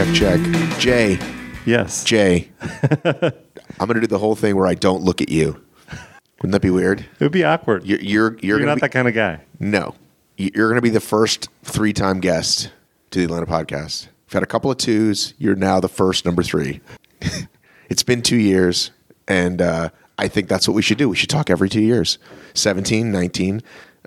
check. Jay. Yes. Jay. I'm going to do the whole thing where I don't look at you. Wouldn't that be weird? It would be awkward. You're not that kind of guy. No. You're going to be the first 3-time guest to the Atlanta podcast. We've had a couple of 2s. You're now the first number 3. It's been 2 years, and I think that's what we should do. We should talk every 2 years. 17, 19,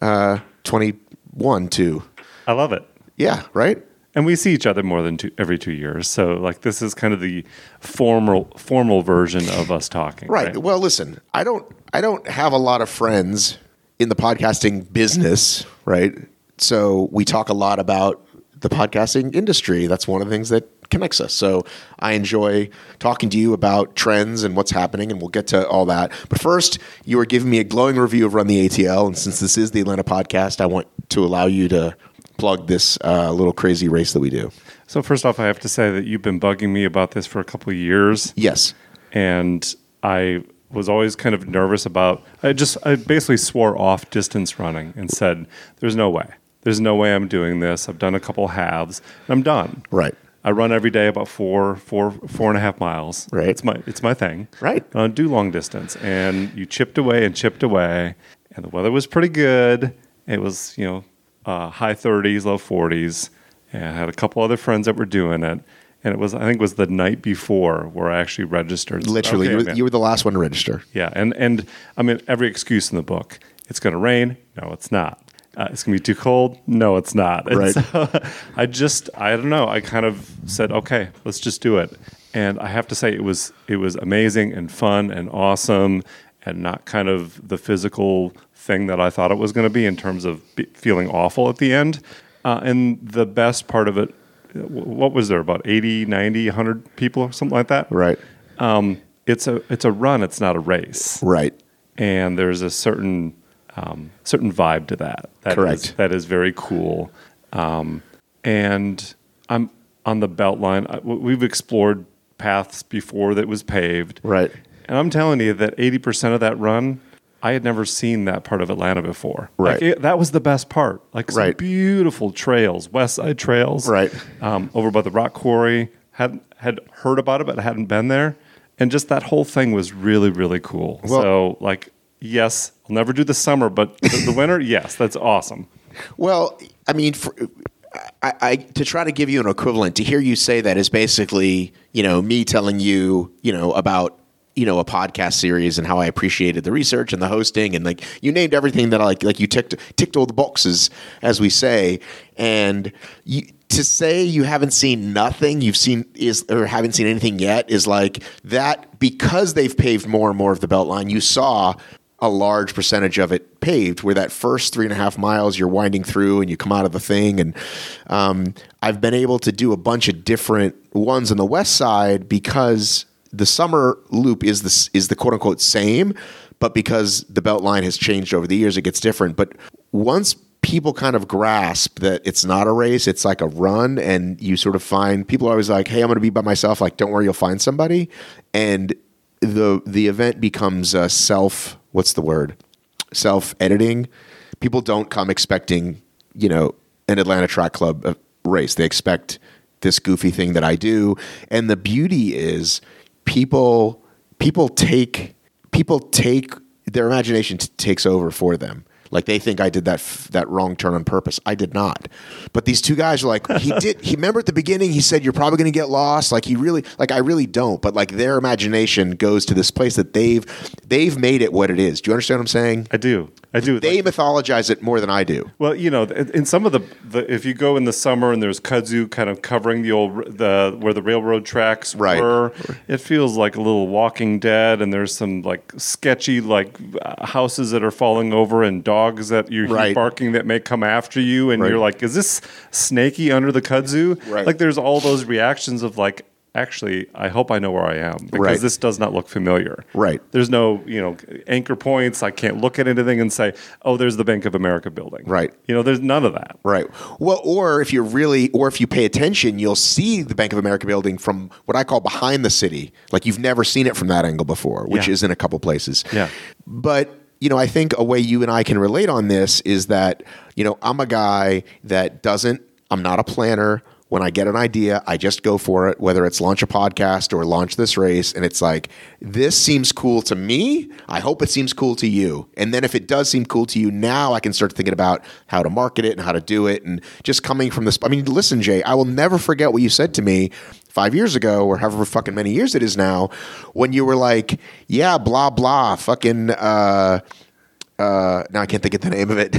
21, 2. I love it. Yeah, right? And we see each other more than every 2 years. So, like, this is kind of the formal version of us talking. Right. Well, listen, I don't have a lot of friends in the podcasting business, right? So we talk a lot about the podcasting industry. That's one of the things that connects us. So I enjoy talking to you about trends and what's happening, and we'll get to all that. But first, you were giving me a glowing review of Run the ATL, and since this is the Atlanta podcast, I want to allow you to plug this little crazy race that we do. So first off, I have to say that you've been bugging me about this for a couple of years. Yes. And I was always kind of nervous about, I basically swore off distance running and said, there's no way. There's no way I'm doing this. I've done a couple halves and I'm done. Right. I run every day about 4.5 miles. Right. It's my thing. Right. I don't do long distance. And you chipped away, and the weather was pretty good. It was, high 30s, low 40s. And I had a couple other friends that were doing it. And I think it was the night before where I actually registered. Literally, okay, you were the last one to register. Yeah. And I mean, every excuse in the book. It's going to rain. No, it's not. It's going to be too cold. No, it's not. And right. So I don't know. I kind of said, okay, let's just do it. And I have to say it was amazing and fun and awesome and not kind of the physical thing that I thought it was going to be in terms of feeling awful at the end. And the best part of it, what was there, about 80, 90, 100 people or something like that? Right. It's a run. It's not a race. Right. And there's a certain vibe to that. Correct. That is very cool. And I'm on the Beltline. We've explored paths before that was paved. Right. And I'm telling you that 80% of that run, I had never seen that part of Atlanta before. Right. Like that was the best part. Like some right. beautiful trails, West Side trails. Right. Over by the Rock Quarry. Had heard about it, but I hadn't been there. And just that whole thing was really, really cool. Well, so, like, yes, I'll never do the summer, but the winter, yes, that's awesome. Well, I mean, I to try to give you an equivalent, to hear you say that is basically, me telling you, about, a podcast series and how I appreciated the research and the hosting and like you named everything that I like you ticked all the boxes, as we say, and to say you haven't seen nothing or haven't seen anything yet is like that, because they've paved more and more of the Beltline. You saw a large percentage of it paved, where that first 3.5 miles you're winding through and you come out of the thing. And I've been able to do a bunch of different ones on the west side because the summer loop is the quote unquote same, but because the Beltline has changed over the years, it gets different. But once people kind of grasp that it's not a race, it's like a run, and you sort of find people are always like, hey, I'm going to be by myself. Like, don't worry, you'll find somebody. And the event becomes self-editing. People don't come expecting, an Atlanta Track Club race. They expect this goofy thing that I do. And the beauty is people take their imagination takes over for them. Like they think I did that wrong turn on purpose. I did not. But these two guys are like, he remember at the beginning, he said, you're probably going to get lost. Like I really don't. But like their imagination goes to this place that they've made it what it is. Do you understand what I'm saying? I do. They mythologize it more than I do. Well, in some of the if you go in the summer and there's kudzu kind of covering where the railroad tracks were, it feels like a little Walking Dead, and there's some like sketchy like houses that are falling over and dogs that you hear barking that may come after you, and you're like, is this snaky under the kudzu? Right. Like there's all those reactions of like, actually, I hope I know where I am, because this does not look familiar. Right. There's no, anchor points. I can't look at anything and say, oh, there's the Bank of America building. Right. There's none of that. Right. Well, or if you pay attention, you'll see the Bank of America building from what I call behind the city. Like you've never seen it from that angle before, which is in a couple places. Yeah. But I think a way you and I can relate on this is that, I'm a guy that I'm not a planner. when I get an idea, I just go for it, whether it's launch a podcast or launch this race. And it's like, this seems cool to me. I hope it seems cool to you. And then if it does seem cool to you, now I can start thinking about how to market it and how to do it. And just coming from this, I mean, listen, Jay, I will never forget what you said to me 5 years ago, or however fucking many years it is now, when you were like, yeah, blah, blah, fucking, now I can't think of the name of it.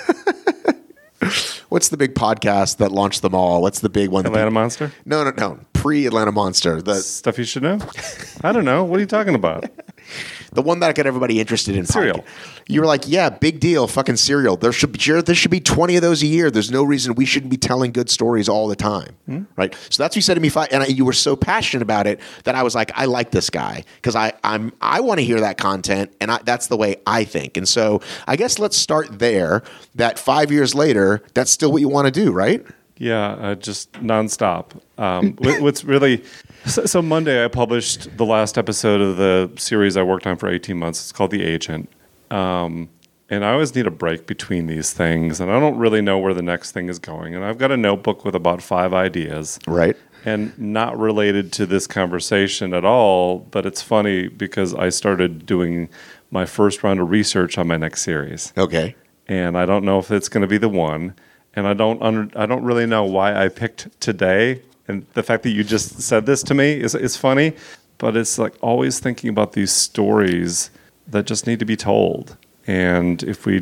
What's the big podcast that launched them all? What's the big one? Atlanta Monster? No. Pre-Atlanta Monster. The Stuff you should know? I don't know. What are you talking about? The one that got everybody interested in Serial. You were like, yeah, big deal, fucking Serial. There should be 20 of those a year. There's no reason we shouldn't be telling good stories all the time, right? So that's what you said to me, and you were so passionate about it that I was like, I like this guy because I want to hear that content, and that's the way I think. And so I guess let's start there. That 5 years later, that's still what you want to do, right? Yeah, just nonstop. What's really so Monday I published the last episode of the series I worked on for 18 months. It's called The Agent, and I always need a break between these things, and I don't really know where the next thing is going. And I've got a notebook with about 5 ideas, right? And not related to this conversation at all. But it's funny because I started doing my first round of research on my next series. Okay, and I don't know if it's going to be the one. And I don't really know why I picked today. And the fact that you just said this to me is funny, but it's like always thinking about these stories that just need to be told, and if we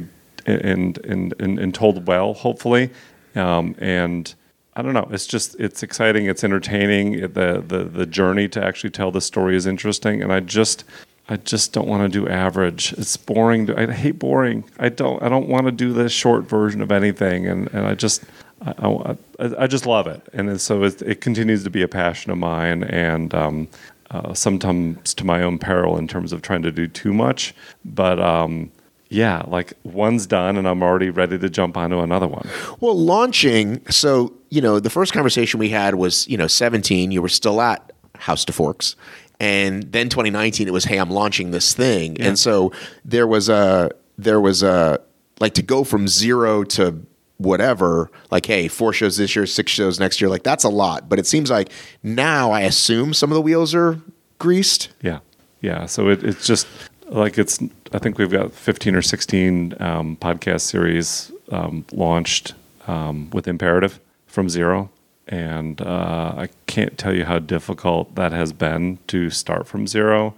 and told well, hopefully. And I don't know. It's exciting. It's entertaining. The journey to actually tell the story is interesting, and I just don't want to do average. It's boring. I hate boring. I don't want to do the short version of anything, and I just love it. And so it continues to be a passion of mine, and sometimes to my own peril in terms of trying to do too much. But yeah, like one's done, and I'm already ready to jump onto another one. Well, launching. So the first conversation we had was 17. You were still at House to Forks. And then 2019, it was, hey, I'm launching this thing. Yeah. And so there was a like to go from 0 to whatever, like, hey, 4 shows this year, 6 shows next year, like that's a lot. But it seems like now I assume some of the wheels are greased. Yeah. Yeah. So it's just like I think we've got 15 or 16 podcast series launched with Imperative from 0. And I can't tell you how difficult that has been to start from 0,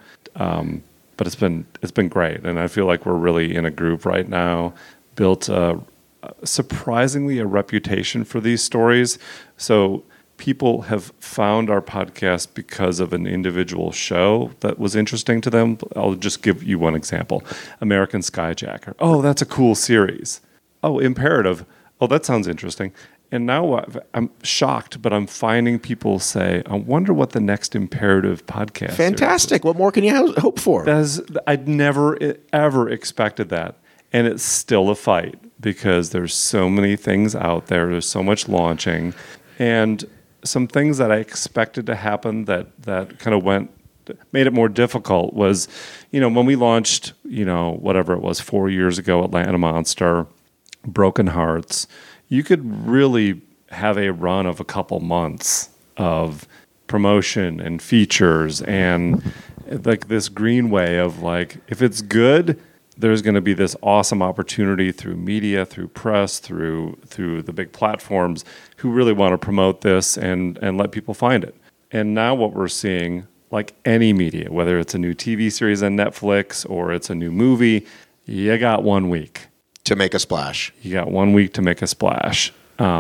but it's been great, and I feel like we're really in a groove right now. Built surprisingly a reputation for these stories, so people have found our podcast because of an individual show that was interesting to them. I'll just give you one example: American Skyjacker. Oh, that's a cool series. Oh, Imperative. Oh, that sounds interesting. And now I'm shocked, but I'm finding people say, I wonder what the next Imperative podcast Fantastic. What more can you hope for? I'd never, ever expected that. And it's still a fight because there's so many things out there. There's so much launching. And some things that I expected to happen that kind of made it more difficult was, when we launched, whatever it was, 4 years ago, Atlanta Monster, Broken Hearts, you could really have a run of a couple months of promotion and features and like this greenway of like, if it's good, there's going to be this awesome opportunity through media, through press, through the big platforms who really want to promote this and let people find it. And now what we're seeing, like any media, whether it's a new TV series on Netflix or it's a new movie, you got 1 week. To make a splash. You got 1 week to make a splash.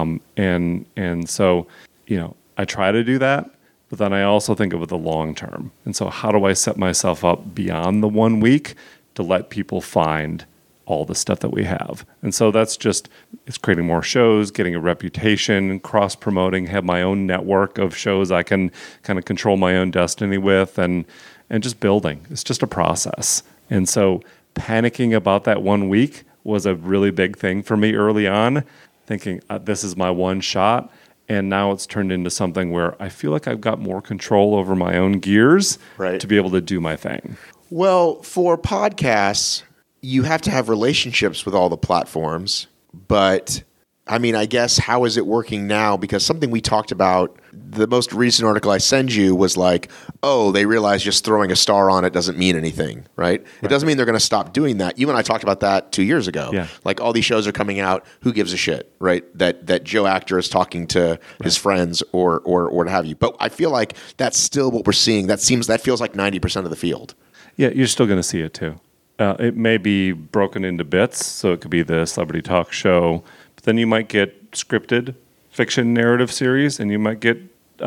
And so, I try to do that, but then I also think of it the long term. And so how do I set myself up beyond the 1 week to let people find all the stuff that we have? And so it's creating more shows, getting a reputation, cross-promoting, have my own network of shows I can kind of control my own destiny with, and just building. It's just a process. And so panicking about that 1 week was a really big thing for me early on, thinking this is my one shot. And now it's turned into something where I feel like I've got more control over my own gears to be able to do my thing. Well, for podcasts, you have to have relationships with all the platforms, but I mean, I guess, how is it working now? Because something we talked about, the most recent article I send you was like, oh, they realize just throwing a star on it doesn't mean anything, right? It doesn't mean they're going to stop doing that. You and I talked about that 2 years ago. Yeah. Like, all these shows are coming out. Who gives a shit, right? That Joe actor is talking to his friends or what have you. But I feel like that's still what we're seeing. That feels like 90% of the field. Yeah, you're still going to see it too. It may be broken into bits, so it could be the celebrity talk show, but then you might get scripted fiction narrative series, and you might get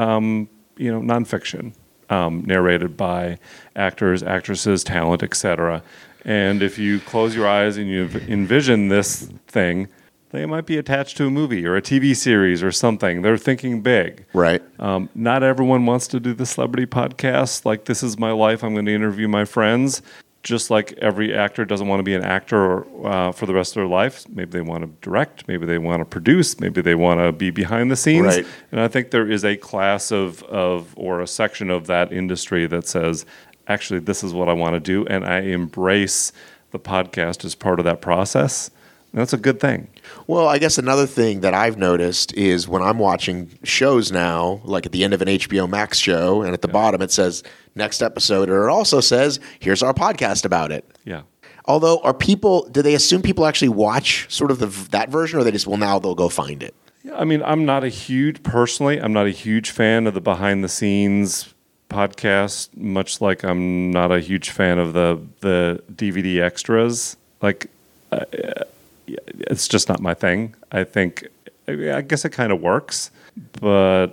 nonfiction narrated by actors, actresses, talent, etc. And if you close your eyes and you envision this thing, they might be attached to a movie or a TV series or something. They're thinking big. Right. Not everyone wants to do the celebrity podcast. Like, this is my life. I'm going to interview my friends. Just like every actor doesn't want to be an actor for the rest of their life. Maybe they want to direct. Maybe they want to produce. Maybe they want to be behind the scenes. Right. And I think there is a class of or a section of that industry that says, actually, this is what I want to do. And I embrace the podcast as part of that process. And that's a good thing. Well, I guess another thing that I've noticed is when I'm watching shows now, like at the end of an HBO Max show, and at the bottom it says next episode, or it also says, here's our podcast about it. Yeah. Although, do they assume people actually watch sort of that version, or they just, well, now they'll go find it? Yeah, I mean, I'm not a huge fan of the behind the scenes podcast, much like I'm not a huge fan of the DVD extras. Like, it's just not my thing. I guess it kind of works, but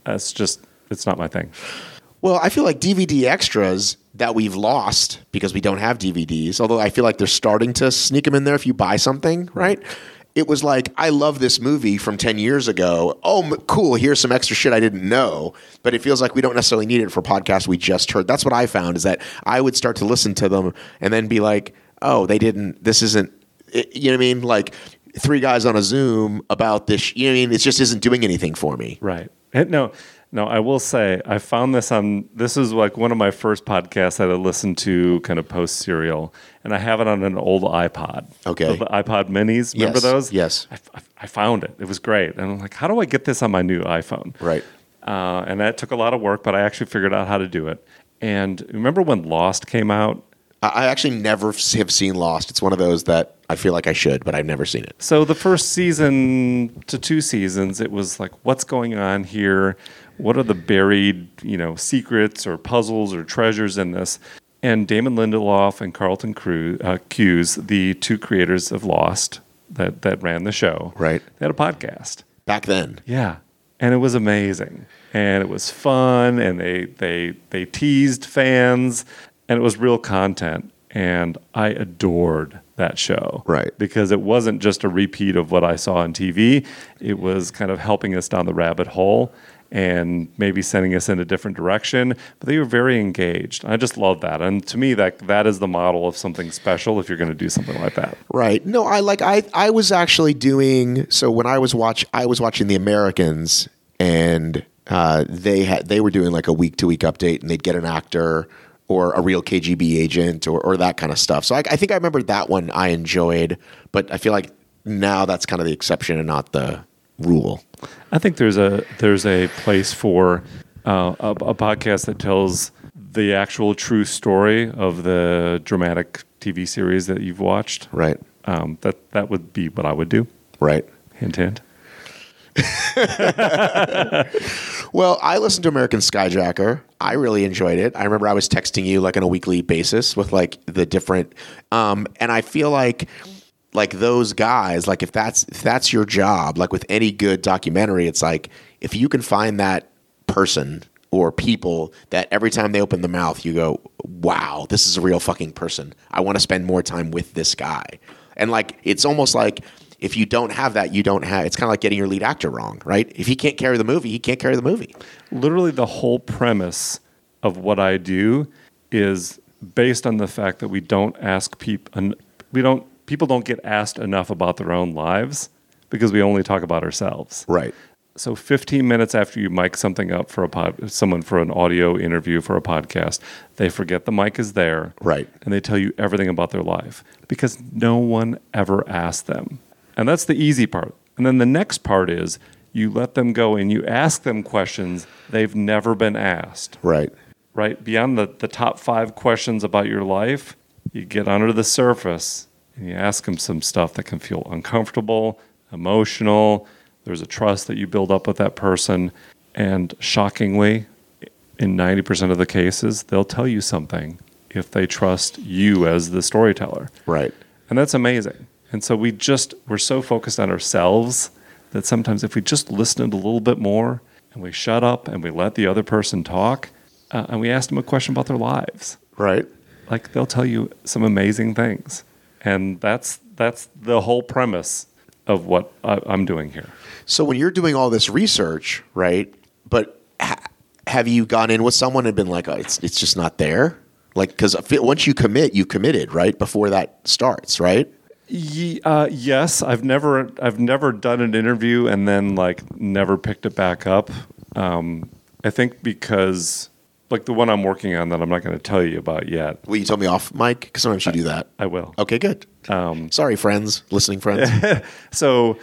it's not my thing. Well, I feel like DVD extras that we've lost because we don't have DVDs, although I feel like they're starting to sneak them in there if you buy something, right? It was like, I love this movie from 10 years ago. Oh, cool, here's some extra shit I didn't know. But it feels like we don't necessarily need it for podcasts we just heard. That's what I found, is that I would start to listen to them and then be like, oh, this isn't, you know what I mean? Like, three guys on a Zoom about this, you know what I mean? It just isn't doing anything for me. Right. No, I will say, I found this is like one of my first podcasts that I listened to kind of post-serial, and I have it on an old iPod. Okay. The iPod minis, remember those? Yes. I found it. It was great. And I'm like, how do I get this on my new iPhone? Right. And that took a lot of work, but I actually figured out how to do it. And remember when Lost came out? I actually never have seen Lost. It's one of those that I feel like I should, but I've never seen it. So the first season to 2 seasons, it was like, what's going on here? What are the buried, secrets or puzzles or treasures in this? And Damon Lindelof and Carlton Cuse, the two creators of Lost that ran the show, right, they had a podcast back then. Yeah, and it was amazing, and it was fun, and they teased fans, and it was real content, and I adored that show, right? Because it wasn't just a repeat of what I saw on TV; it was kind of helping us down the rabbit hole and maybe sending us in a different direction. But they were very engaged. I just love that. And to me, that is the model of something special if you're going to do something like that. Right. No, I was actually doing, so when I was watching The Americans, and they were doing like a week-to-week update, and they'd get an actor or a real KGB agent or that kind of stuff. So I think I remember that one I enjoyed, but I feel like now that's kind of the exception and not the rule. I think there's a place for a podcast that tells the actual true story of the dramatic TV series that you've watched. Right. That would be what I would do. Right. Hint, hint. Well, I listened to American Skyjacker. I really enjoyed it. I remember I was texting you like on a weekly basis with like the different, and I feel like those guys, like if that's your job, like with any good documentary, it's like if you can find that person or people that every time they open the mouth, you go, wow, this is a real fucking person. I want to spend more time with this guy. And like, it's almost like if you don't have that, it's kind of like getting your lead actor wrong, right? If he can't carry the movie, he can't carry the movie. Literally the whole premise of what I do is based on the fact that we don't ask people, people don't get asked enough about their own lives because we only talk about ourselves. Right. So 15 minutes after you mic something up for someone for an audio interview for a podcast, they forget the mic is there. Right. And they tell you everything about their life because no one ever asked them. And that's the easy part. And then the next part is you let them go and you ask them questions they've never been asked. Right. Right? Beyond the top 5 questions about your life, you get under the surface and you ask them some stuff that can feel uncomfortable, emotional. There's a trust that you build up with that person. And shockingly, in 90% of the cases, they'll tell you something if they trust you as the storyteller. Right. And that's amazing. And so we're so focused on ourselves that sometimes if we just listened a little bit more and we shut up and we let the other person talk and we ask them a question about their lives. Right. Like they'll tell you some amazing things. And that's the whole premise of what I'm doing here. So when you're doing all this research, right, but have you gone in with someone and been like, oh, it's just not there? Like, because once you commit, you committed, right, before that starts, right? Yes, I've never done an interview and then like never picked it back up. I think because like the one I'm working on that I'm not going to tell you about yet. Will you tell me off mic? Because sometimes you do that. I will. Okay, good. Sorry, friends, listening friends. So,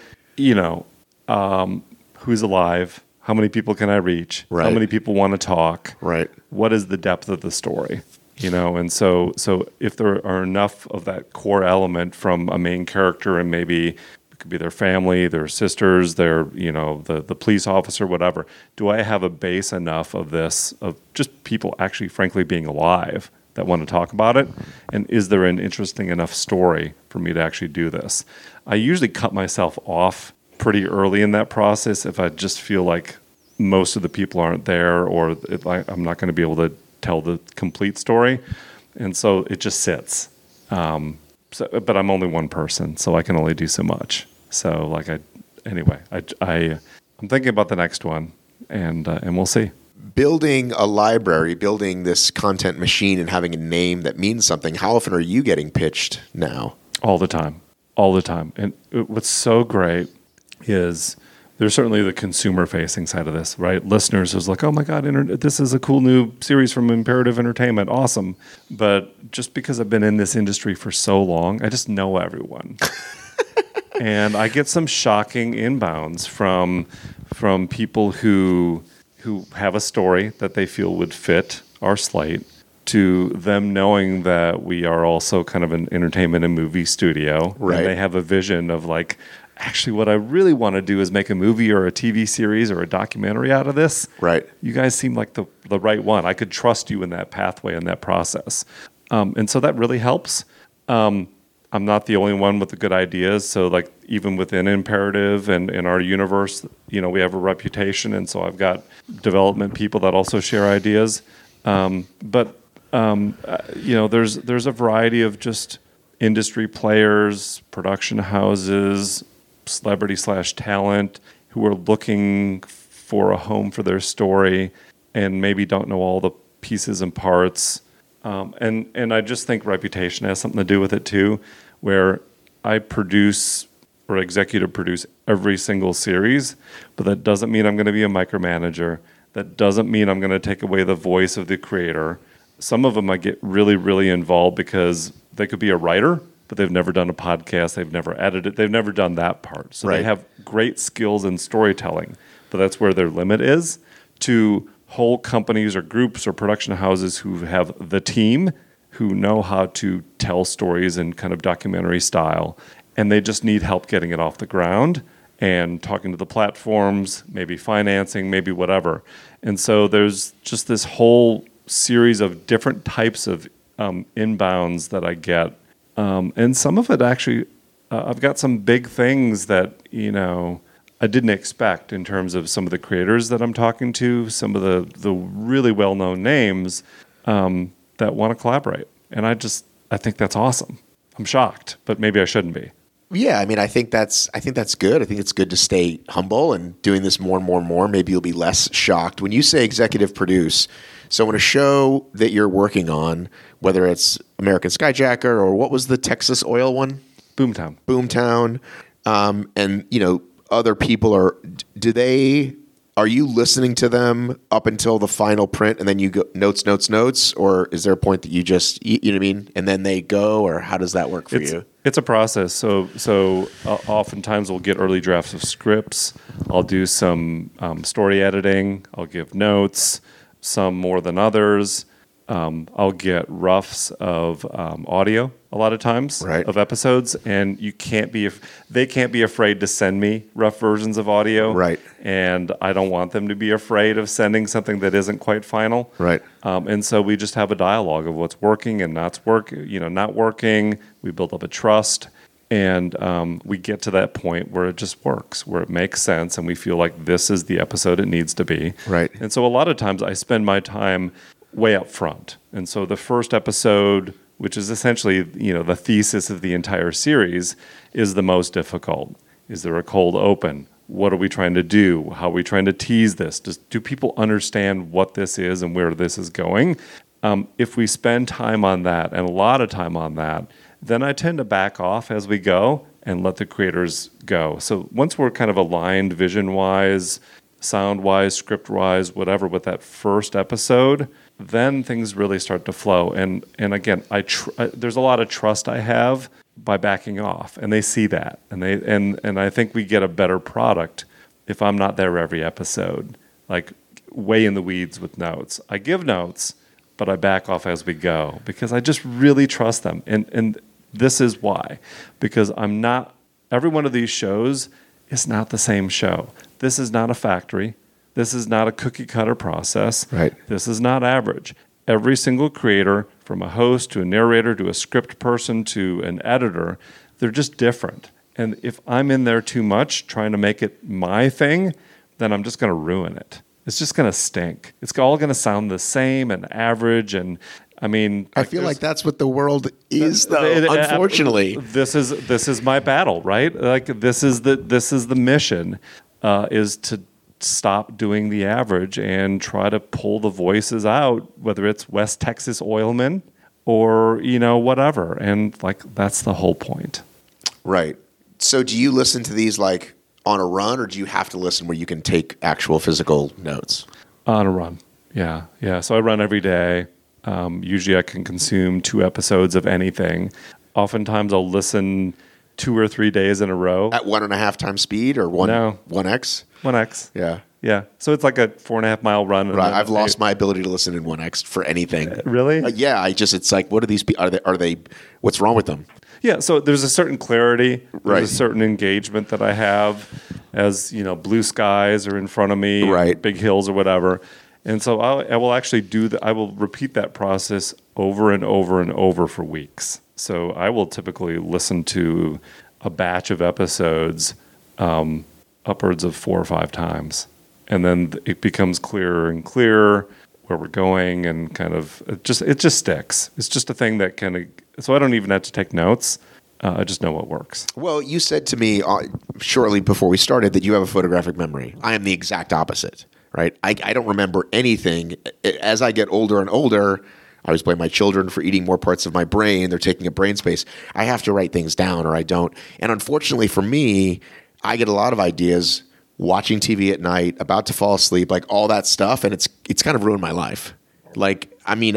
who's alive? How many people can I reach? Right. How many people want to talk? Right. What is the depth of the story? And so if there are enough of that core element from a main character and maybe it could be their family, their sisters, their, the police officer, whatever, do I have a base enough of this, of just people actually, frankly, being alive that want to talk about it? And is there an interesting enough story for me to actually do this? I usually cut myself off pretty early in that process if I just feel like most of the people aren't there or I'm not going to be able to tell the complete story. And so it just sits. But I'm only one person, so I can only do so much. So I'm thinking about the next one and we'll see. Building a library, building this content machine and having a name that means something. How often are you getting pitched now? All the time. And what's so great is there's certainly the consumer-facing side of this, right? Listeners is like, oh my God, this is a cool new series from Imperative Entertainment, awesome. But just because I've been in this industry for so long, I just know everyone. And I get some shocking inbounds from people who have a story that they feel would fit our slate, to them knowing that we are also kind of an entertainment and movie studio. Right. And they have a vision of like, actually, what I really want to do is make a movie or a TV series or a documentary out of this. Right. You guys seem like the right one. I could trust you in that pathway and that process. And so that really helps. I'm not the only one with the good ideas. So like even within Imperative and in our universe, we have a reputation. And so I've got development people that also share ideas. But there's a variety of just industry players, production houses, celebrity/talent who are looking for a home for their story and maybe don't know all the pieces and parts. And I just think reputation has something to do with it too, where I produce or executive produce every single series, but that doesn't mean I'm going to be a micromanager. That doesn't mean I'm going to take away the voice of the creator. Some of them I get really, really involved because they could be a writer, but they've never done a podcast, they've never edited, they've never done that part. So They have great skills in storytelling, but that's where their limit is. To whole companies or groups or production houses who have the team, who know how to tell stories in kind of documentary style, and they just need help getting it off the ground and talking to the platforms, maybe financing, maybe whatever. And so there's just this whole series of different types of inbounds that I get. And some of it actually, I've got some big things that, I didn't expect in terms of some of the creators that I'm talking to, some of the really well-known names that want to collaborate. And I think that's awesome. I'm shocked, but maybe I shouldn't be. Yeah, I mean, I think that's good. I think it's good to stay humble and doing this more and more and more. Maybe you'll be less shocked. When you say executive produce, so in a show that you're working on, whether it's American Skyjacker or what was the Texas oil one? Boomtown. And, other people are you listening to them up until the final print and then you go notes, or is there a point that you just, you know what I mean? And then they go, or how does that work for you? It's a process. So oftentimes we'll get early drafts of scripts. I'll do some story editing. I'll give notes, some more than others. I'll get roughs of audio a lot of times of episodes, and they can't be afraid to send me rough versions of audio. Right. And I don't want them to be afraid of sending something that isn't quite final. Right. And so we just have a dialogue of what's working and not working. We build up a trust, and we get to that point where it just works, where it makes sense, and we feel like this is the episode it needs to be. Right. And so a lot of times I spend my time way up front. And so the first episode, which is essentially, the thesis of the entire series, is the most difficult. Is there a cold open? What are we trying to do? How are we trying to tease this? Do people understand what this is and where this is going? If we spend time on that, and a lot of time on that, then I tend to back off as we go and let the creators go. So once we're kind of aligned vision-wise, sound-wise, script-wise, whatever, with that first episode, then things really start to flow. And again, there's a lot of trust I have by backing off, and they see that, and I think we get a better product if I'm not there every episode, like way in the weeds with notes. I give notes, but I back off as we go because I just really trust them, and this is why, because every one of these shows is not the same show. This is not a factory. This is not a cookie-cutter process. Right. This is not average. Every single creator, from a host to a narrator to a script person to an editor, they're just different. And if I'm in there too much trying to make it my thing, then I'm just going to ruin it. It's just going to stink. It's all going to sound the same and average. And I feel like that's what the world is, though. Unfortunately, this is my battle, right? Like this is the mission, is to stop doing the average and try to pull the voices out, whether it's West Texas oilmen or whatever. And that's the whole point. Right. So do you listen to these like on a run, or do you have to listen where you can take actual physical notes? On a run. Yeah. So I run every day. Usually I can consume 2 episodes of anything. Oftentimes I'll listen 2 or 3 days in a row. At 1.5 times speed, or 1x? 1x. Yeah. So it's like a 4.5 mile run. Right. I've lost my ability to listen in 1x for anything. Really? Yeah. It's like, what are these people? Are they, what's wrong with them? Yeah. So there's a certain clarity. Right. There's a certain engagement that I have as, blue skies are in front of me, right. Big hills or whatever. And so I will actually I will repeat that process over and over and over for weeks. So I will typically listen to a batch of episodes upwards of 4 or 5 times. And then it becomes clearer and clearer where we're going, and kind of it just sticks. It's just a thing that so I don't even have to take notes. I just know what works. Well, you said to me shortly before we started that you have a photographic memory. I am the exact opposite, right? I don't remember anything. As I get older and older, I always blame my children for eating more parts of my brain. They're taking up brain space. I have to write things down, or I don't. And unfortunately for me, I get a lot of ideas watching TV at night, about to fall asleep, like all that stuff, and it's kind of ruined my life. Like,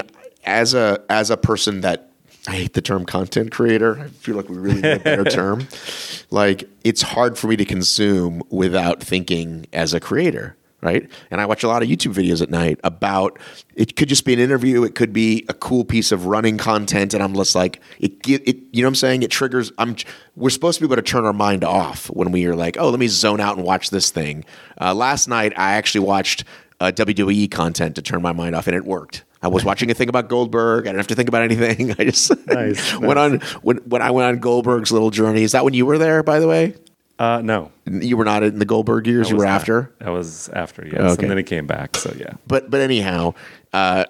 as a person that, I hate the term content creator. I feel like we really need a better term. Like, it's hard for me to consume without thinking as a creator, right? And I watch a lot of YouTube videos at night about, it could just be an interview. It could be a cool piece of running content. And I'm just like, it you know what I'm saying? It triggers, we're supposed to be able to turn our mind off when we are like, oh, let me zone out and watch this thing. Last night, I actually watched WWE content to turn my mind off, and it worked. I was watching a thing about Goldberg. I didn't have to think about anything. I just went on when I went on Goldberg's little journey. Is that when you were there, by the way? No. You were not in the Goldberg years? You were after? I was after, yes. Okay. And then he came back, so yeah. But anyhow, and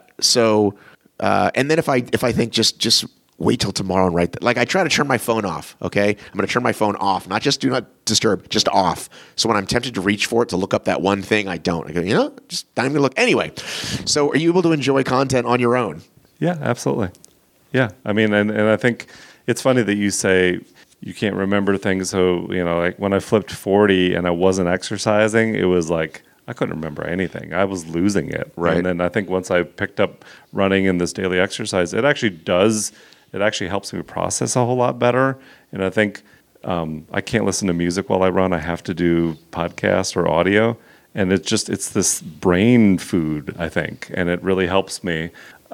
then if I think just wait till tomorrow and write that. Like, I try to turn my phone off, okay? I'm going to turn my phone off, not just do not disturb, just off. So when I'm tempted to reach for it to look up that one thing, I don't. I go, just not even going to look. Anyway, so are you able to enjoy content on your own? Yeah, absolutely. Yeah. And I think it's funny that you say you can't remember things. So, like when I flipped 40 and I wasn't exercising, it was like I couldn't remember anything. I was losing it. Right. And then I think once I picked up running and this daily exercise, it actually helps me process a whole lot better. And I think I can't listen to music while I run. I have to do podcast or audio. And it's this brain food, I think. And it really helps me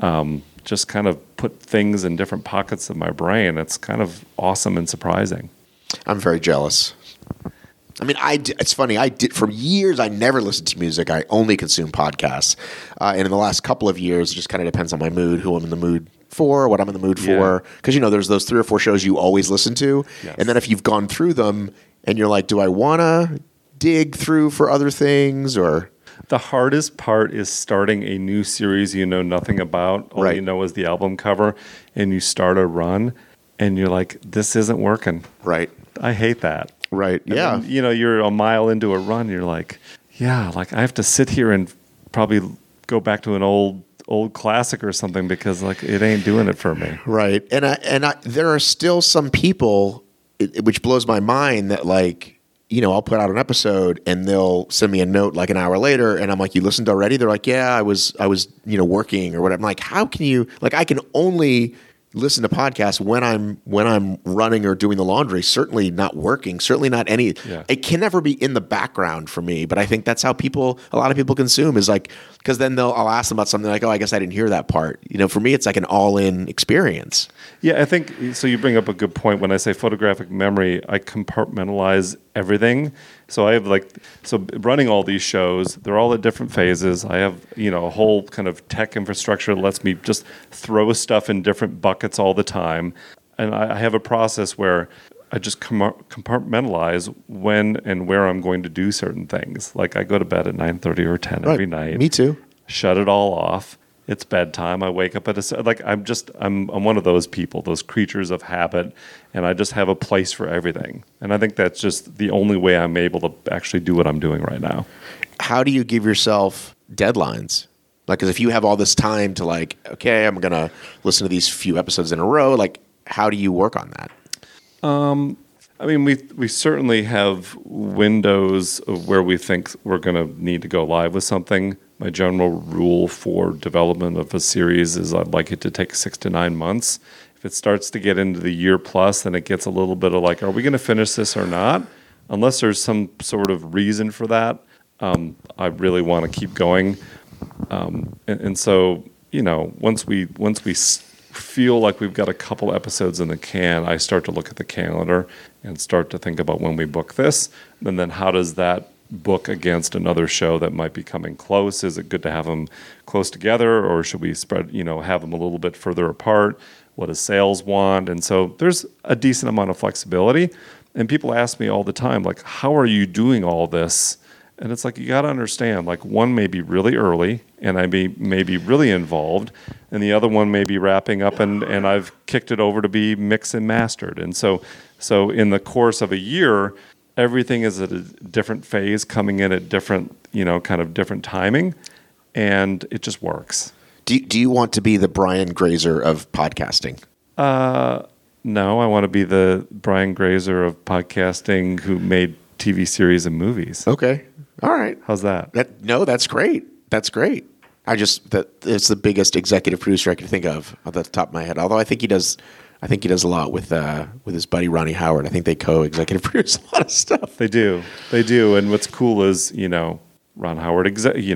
just kind of put things in different pockets of my brain. It's kind of awesome and surprising. I'm very jealous. I mean, it's funny. For years, I never listened to music. I only consume podcasts. And in the last couple of years, it just kind of depends on my mood, who I'm in the mood for, what I'm in the mood for. Because, there's those 3 or 4 shows you always listen to. Yes. And then if you've gone through them and you're like, do I want to dig through for other things or... The hardest part is starting a new series you know nothing about. All you know is the album cover. And you start a run and you're like, this isn't working. Right. I hate that. Right. And yeah. then, you're a mile into a run. You're like, I have to sit here and probably go back to an old classic or something because it ain't doing it for me. Right. And there are still some people, which blows my mind, that I'll put out an episode and they'll send me a note like an hour later and I'm like, you listened already? They're like, yeah, I was working or whatever. I'm like, how can you, I can only listen to podcasts when I'm running or doing the laundry, certainly not working, certainly not any, it can never be in the background for me. But I think that's how a lot of people consume is because then I'll ask them about something like, oh, I guess I didn't hear that part. For me, it's like an all-in experience. Yeah, I think, so you bring up a good point. When I say photographic memory, I compartmentalize everything. So I have running all these shows, they're all at different phases. I have, a whole kind of tech infrastructure that lets me just throw stuff in different buckets all the time. And I have a process where I just compartmentalize when and where I'm going to do certain things. Like I go to bed at 9:30 or 10 every night. Me too. Shut it all off. It's bedtime. I wake up at I'm one of those people, those creatures of habit, and I just have a place for everything. And I think that's just the only way I'm able to actually do what I'm doing right now. How do you give yourself deadlines? Because if you have all this time to okay, I'm going to listen to these few episodes in a row, how do you work on that? I mean, we certainly have windows of where we think we're going to need to go live with something. My general rule for development of a series is I'd like it to take 6 to 9 months. If it starts to get into the year plus, then it gets a little bit of are we going to finish this or not? Unless there's some sort of reason for that, I really want to keep going. And so, once we feel like we've got a couple episodes in the can, I start to look at the calendar and start to think about when we book this, and then how does that book against another show that might be coming close? Is it good to have them close together, or should we spread, have them a little bit further apart? What does sales want? And so there's a decent amount of flexibility. And people ask me all the time, how are you doing all this? And it's you got to understand, one may be really early and I may be really involved, and the other one may be wrapping up and I've kicked it over to be mixed and mastered. And so in the course of a year, everything is at a different phase, coming in at different, kind of different timing, and it just works. Do you want to be the Brian Grazer of podcasting? No, I want to be the Brian Grazer of podcasting who made TV series and movies. Okay. All right. How's that? No, that's great. That's great. It's the biggest executive producer I could think of off the top of my head. Although I think he does a lot with his buddy Ronnie Howard. I think they co-executive produce a lot of stuff. They do. And what's cool is, Ron Howard,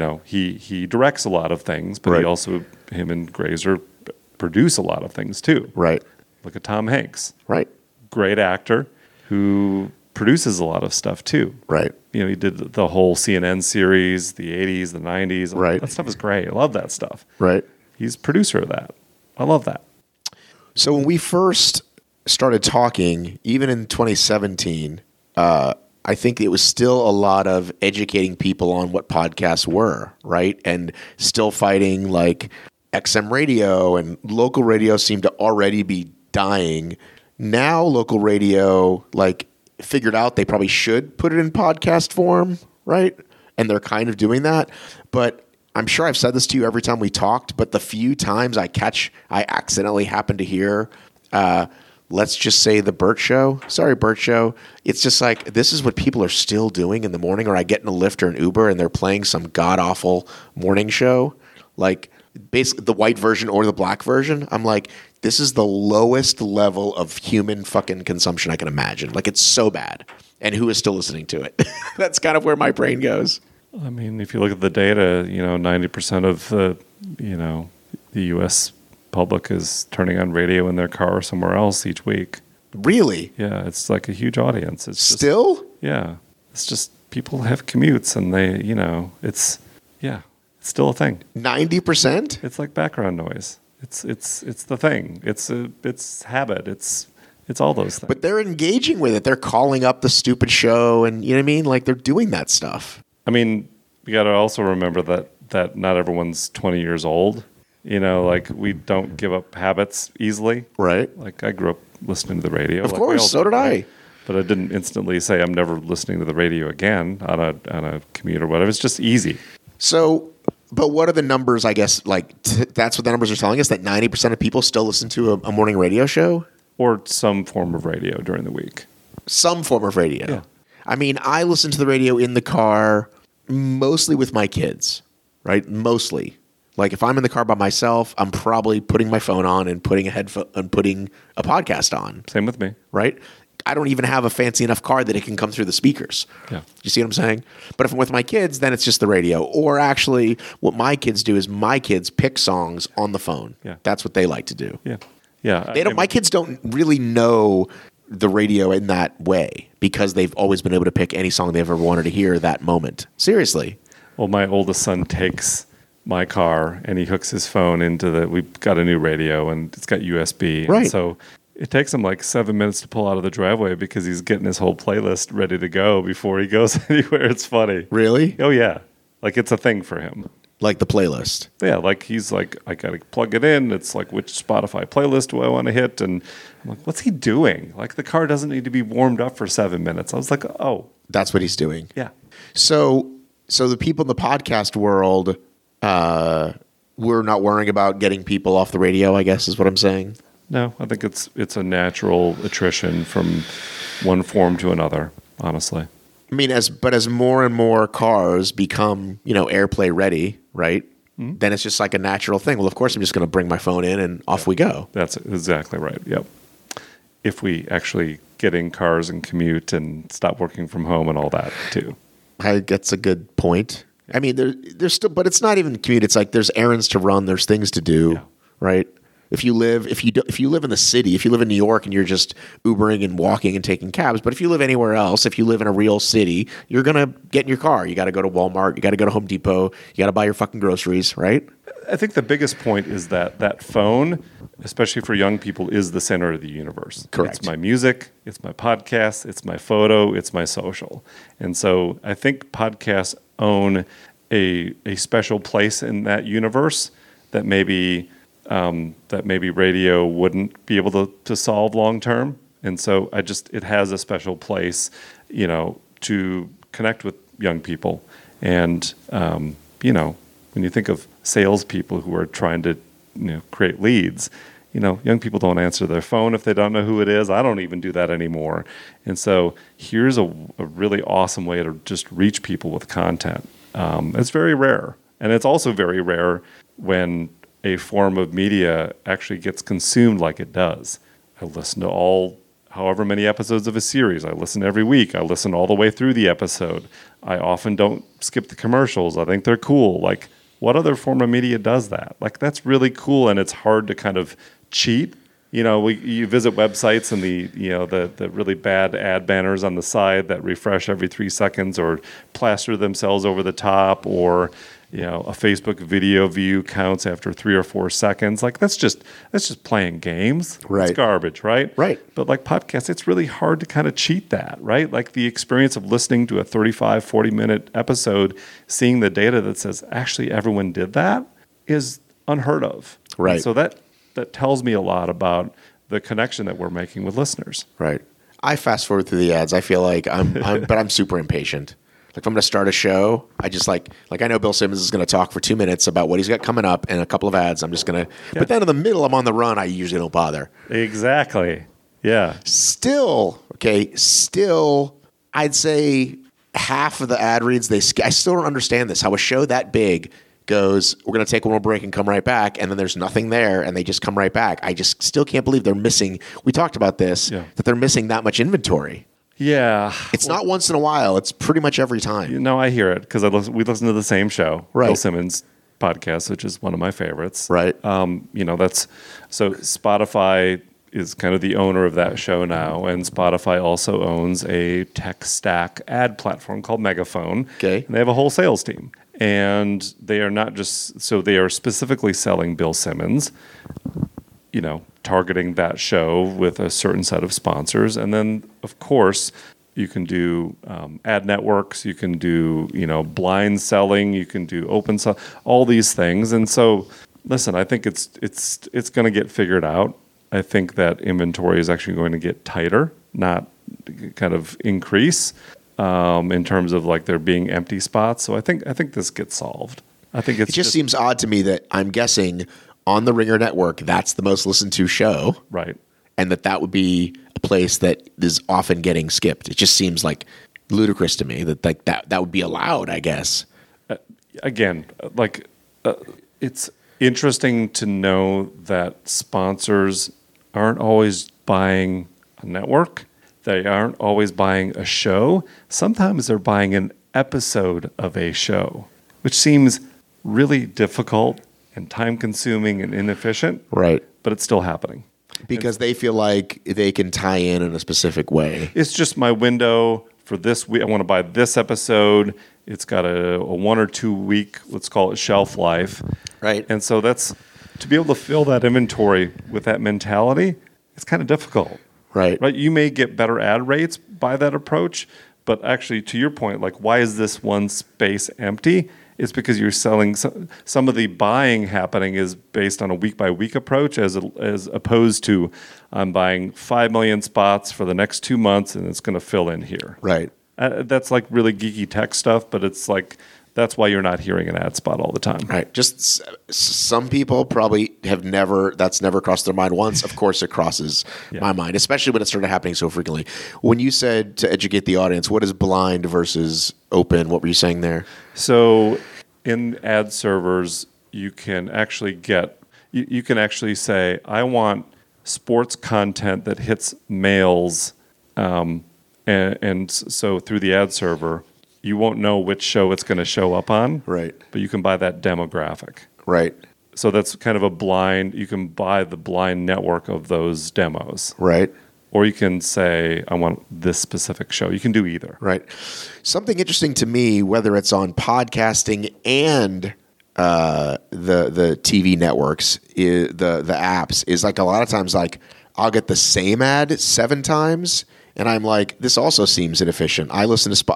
he directs a lot of things, but he also, him and Grazer produce a lot of things too. Right. Look at Tom Hanks. Right. Great actor who produces a lot of stuff too. Right. He did the whole CNN series, the 80s, the 90s. Right. That stuff is great. I love that stuff. Right. He's producer of that. I love that. So when we first started talking, even in 2017, I think it was still a lot of educating people on what podcasts were, right? And still fighting XM radio and local radio seemed to already be dying. Now local radio figured out they probably should put it in podcast form, right? And they're kind of doing that. But I'm sure I've said this to you every time we talked, but the few times I accidentally happen to hear let's just say the Burt Show. Sorry, Burt Show. It's just like, this is what people are still doing in the morning, or I get in a Lyft or an Uber and they're playing some god-awful morning show, like basically the white version or the black version. I'm like, this is the lowest level of human fucking consumption I can imagine. Like, it's so bad. And who is still listening to it? That's kind of where my brain goes. I mean, if you look at the data, 90% of the U.S. public is turning on radio in their car or somewhere else each week. Really? Yeah, it's like a huge audience. It's still? Just, yeah. It's just people have commutes and they, it's still a thing. 90%? It's like background noise. It's the thing. It's habit. It's all those things. But they're engaging with it. They're calling up the stupid show and, you know what I mean? Like, they're doing that stuff. I mean, you got to also remember that not everyone's 20 years old. Like, we don't give up habits easily. Right. Like, I grew up listening to the radio. Of course, so did I. But I didn't instantly say I'm never listening to the radio again on a commute or whatever. It's just easy. So, but what are the numbers, I guess, like, that's what the numbers are telling us, that 90% of people still listen to a morning radio show? Or some form of radio during the week. Some form of radio. Yeah. I mean, I listen to the radio in the car mostly with my kids, right? Mostly. Like, if I'm in the car by myself, I'm probably putting my phone on and putting a podcast on. Same with me. Right? I don't even have a fancy enough car that it can come through the speakers. Yeah. You see what I'm saying? But if I'm with my kids, then it's just the radio. Or actually, what my kids do is my kids pick songs on the phone. Yeah. That's what they like to do. Yeah. Yeah. My kids don't really know the radio in that way because they've always been able to pick any song they've ever wanted to hear that moment. Seriously. Well, my oldest son takes my car and he hooks his phone into we've got a new radio and it's got USB. Right. And so it takes him like 7 minutes to pull out of the driveway because he's getting his whole playlist ready to go before he goes anywhere. It's funny. Really? Oh, yeah. Like, it's a thing for him. Like the playlist. Yeah, like he's like, I got to plug it in. It's like, which Spotify playlist do I want to hit? And I'm like, what's he doing? Like, the car doesn't need to be warmed up for 7 minutes. I was like, oh. That's what he's doing. Yeah. So the people in the podcast world, we're not worrying about getting people off the radio, I guess is what I'm saying. No, I think it's a natural attrition from one form to another, honestly. I mean, as more and more cars become, AirPlay ready, right? Mm-hmm. Then it's just like a natural thing. Well, of course, I'm just going to bring my phone in and off we go. That's exactly right. Yep. If we actually get in cars and commute and stop working from home and all that too. That's a good point. I mean, there's still, but it's not even commute. It's like there's errands to run. There's things to do, right? If you live in the city, if you live in New York and you're just Ubering and walking and taking cabs, but if you live anywhere else, if you live in a real city, you're going to get in your car. You got to go to Walmart. You got to go to Home Depot. You got to buy your fucking groceries, right? I think the biggest point is that phone, especially for young people, is the center of the universe. Correct. It's my music, it's my podcast, it's my photo, it's my social. And so I think podcasts own a special place in that universe that maybe radio wouldn't be able to solve long term. And so it has a special place, to connect with young people. And, when you think of salespeople who are trying to, create leads, young people don't answer their phone if they don't know who it is. I don't even do that anymore. And so here's a really awesome way to just reach people with content. It's very rare. And it's also very rare when a form of media actually gets consumed like it does. I listen to however many episodes of a series. I listen every week. I listen all the way through the episode. I often don't skip the commercials. I think they're cool. Like, what other form of media does that? Like, that's really cool, and it's hard to kind of cheat. You visit websites and the really bad ad banners on the side that refresh every 3 seconds or plaster themselves over the top, or a Facebook video view counts after 3 or 4 seconds. Like, that's just playing games. Right. It's garbage, right? Right. But like podcasts, it's really hard to kind of cheat that, right? Like the experience of listening to a 35, 40-minute episode, seeing the data that says actually everyone did that is unheard of. Right. And so that tells me a lot about the connection that we're making with listeners. Right. I fast forward through the ads. I feel like I'm super impatient. Like, if I'm going to start a show, I just like I know Bill Simmons is going to talk for 2 minutes about what he's got coming up and a couple of ads. I'm just going to, but then in the middle, I'm on the run. I usually don't bother. Exactly. Yeah. Still, I'd say half of the ad reads, I still don't understand this, how a show that big goes, we're going to take one more break and come right back, and then there's nothing there, and they just come right back. I just still can't believe they're missing, we talked about this, that they're missing that much inventory. Yeah. It's not once in a while. It's pretty much every time. I hear it because we listen to the same show, Right. Bill Simmons podcast, which is one of my favorites. Right. That's so Spotify is kind of the owner of that show now, and Spotify also owns a tech stack ad platform called Megaphone. Okay. And they have a whole sales team. And they are not just, so they are specifically selling Bill Simmons, targeting that show with a certain set of sponsors. And then, of course, you can do ad networks, you can do, blind selling, you can do open sell, all these things. And so, listen, I think it's going to get figured out. I think that inventory is actually going to get tighter, not kind of increase. In terms of like there being empty spots. So I think this gets solved. I think it just seems odd to me that I'm guessing on the Ringer Network, that's the most listened to show. Right. And that would be a place that is often getting skipped. It just seems like ludicrous to me that that would be allowed, I guess. It's interesting to know that sponsors aren't always buying a network. They aren't always buying a show. Sometimes they're buying an episode of a show, which seems really difficult and time-consuming and inefficient. Right. But it's still happening. Because they feel like they can tie in a specific way. It's just my window for this week. I want to buy this episode. It's got a 1 or 2 week, let's call it shelf life. Right. And so to be able to fill that inventory with that mentality, it's kind of difficult. Right. You may get better ad rates by that approach, but actually, to your point, like why is this one space empty? It's because you're selling some of the buying happening is based on a week by week approach, as opposed to I'm buying 5 million spots for the next 2 months and it's going to fill in here. Right. That's like really geeky tech stuff, but it's like that's why you're not hearing an ad spot all the time. Right. Just some people probably that's never crossed their mind once. Of course, it crosses my mind, especially when it started happening so frequently. When you said to educate the audience, what is blind versus open? What were you saying there? So in ad servers, you can actually say, I want sports content that hits males. And so through the ad server, you won't know which show it's going to show up on. Right. But you can buy that demographic. Right. So that's kind of you can buy the blind network of those demos. Right. Or you can say, I want this specific show. You can do either. Right. Something interesting to me, whether it's on podcasting and the TV networks, the apps, is like a lot of times like I'll get the same ad 7 times. And I'm like, this also seems inefficient. I listen to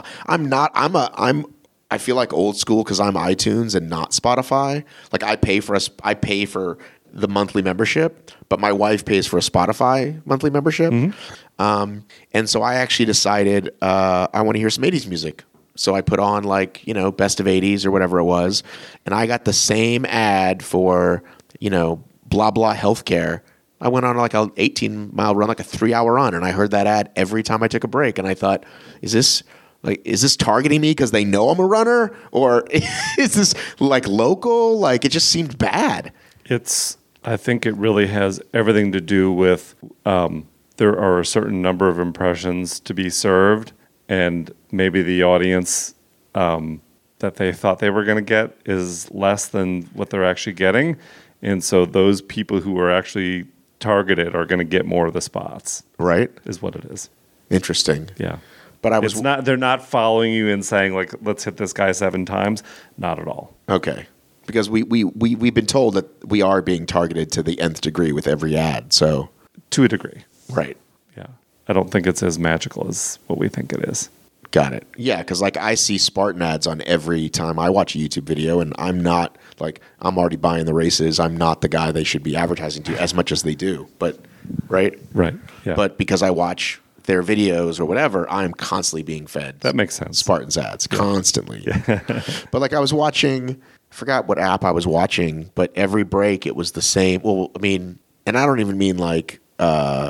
I feel like old school because I'm iTunes and not Spotify. Like I pay for the monthly membership, but my wife pays for a Spotify monthly membership. Mm-hmm. And so I actually decided I want to hear some 80s music. So I put on best of 80s or whatever it was. And I got the same ad for, blah, blah healthcare. I went on like an 18-mile run, like a 3-hour run, and I heard that ad every time I took a break. And I thought, is this targeting me because they know I'm a runner? Or is this like local? Like it just seemed bad. I think it really has everything to do with there are a certain number of impressions to be served, and maybe the audience that they thought they were going to get is less than what they're actually getting. And so those people who are actually targeted are going to get more of the spots. Right. Is what it is. Interesting. Yeah. But they're not following you and saying like, let's hit this guy 7 times. Not at all. Okay. Because we've been told that we are being targeted to the nth degree with every ad. So to a degree. Right. Yeah. I don't think it's as magical as what we think it is. Got it. Yeah, because I see Spartan ads on every time I watch a YouTube video, and I'm not I'm already buying the races. I'm not the guy they should be advertising to as much as they do. But right. Yeah. But because I watch their videos or whatever, I'm constantly being fed. That makes sense. Spartans ads constantly. Yeah. But I was watching, I forgot what app I was watching, but every break it was the same. Well, I mean, and I don't even mean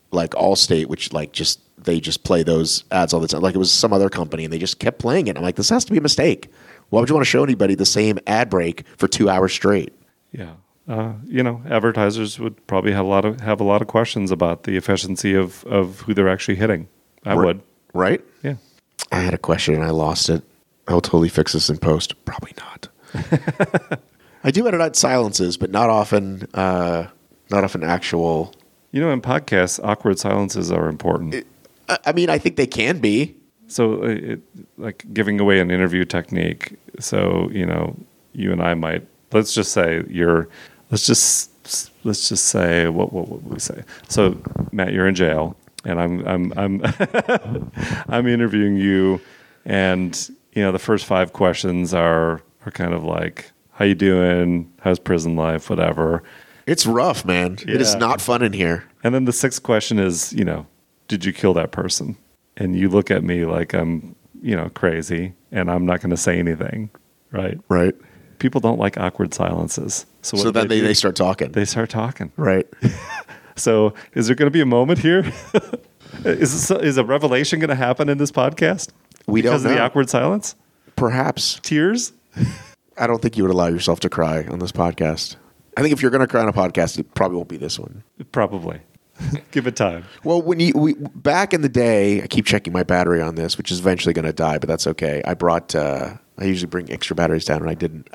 like Allstate, which like they just play those ads all the time. Like it was some other company, and they just kept playing it. I'm like, this has to be a mistake. Why would you want to show anybody the same ad break for 2 hours straight? Yeah. Advertisers would probably have a lot of questions about the efficiency of who they're actually hitting. I would. Right? Yeah. I had a question and I lost it. I'll totally fix this in post. Probably not. I do edit out silences, but not often actual. In podcasts, awkward silences are important. I mean, I think they can be. So, like giving away an interview technique. So, you and I might. Let's just say Let's just say what would we say? So, Matt, you're in jail, and I'm I'm interviewing you, and the first 5 questions are kind of like, how you doing? How's prison life? Whatever. It's rough, man. Yeah. It is not fun in here. And then the 6th question is, did you kill that person? And you look at me like I'm, crazy, and I'm not going to say anything, right? Right. People don't like awkward silences. So then they start talking. They start talking. Right. So is there going to be a moment here? Is a revelation going to happen in this podcast? We don't know. Because of the awkward silence? Perhaps. Tears? I don't think you would allow yourself to cry on this podcast. I think if you're going to cry on a podcast, it probably won't be this one. Probably. Give it time. Well, back in the day, I keep checking my battery on this, which is eventually going to die, but that's okay. I usually bring extra batteries down, and I didn't.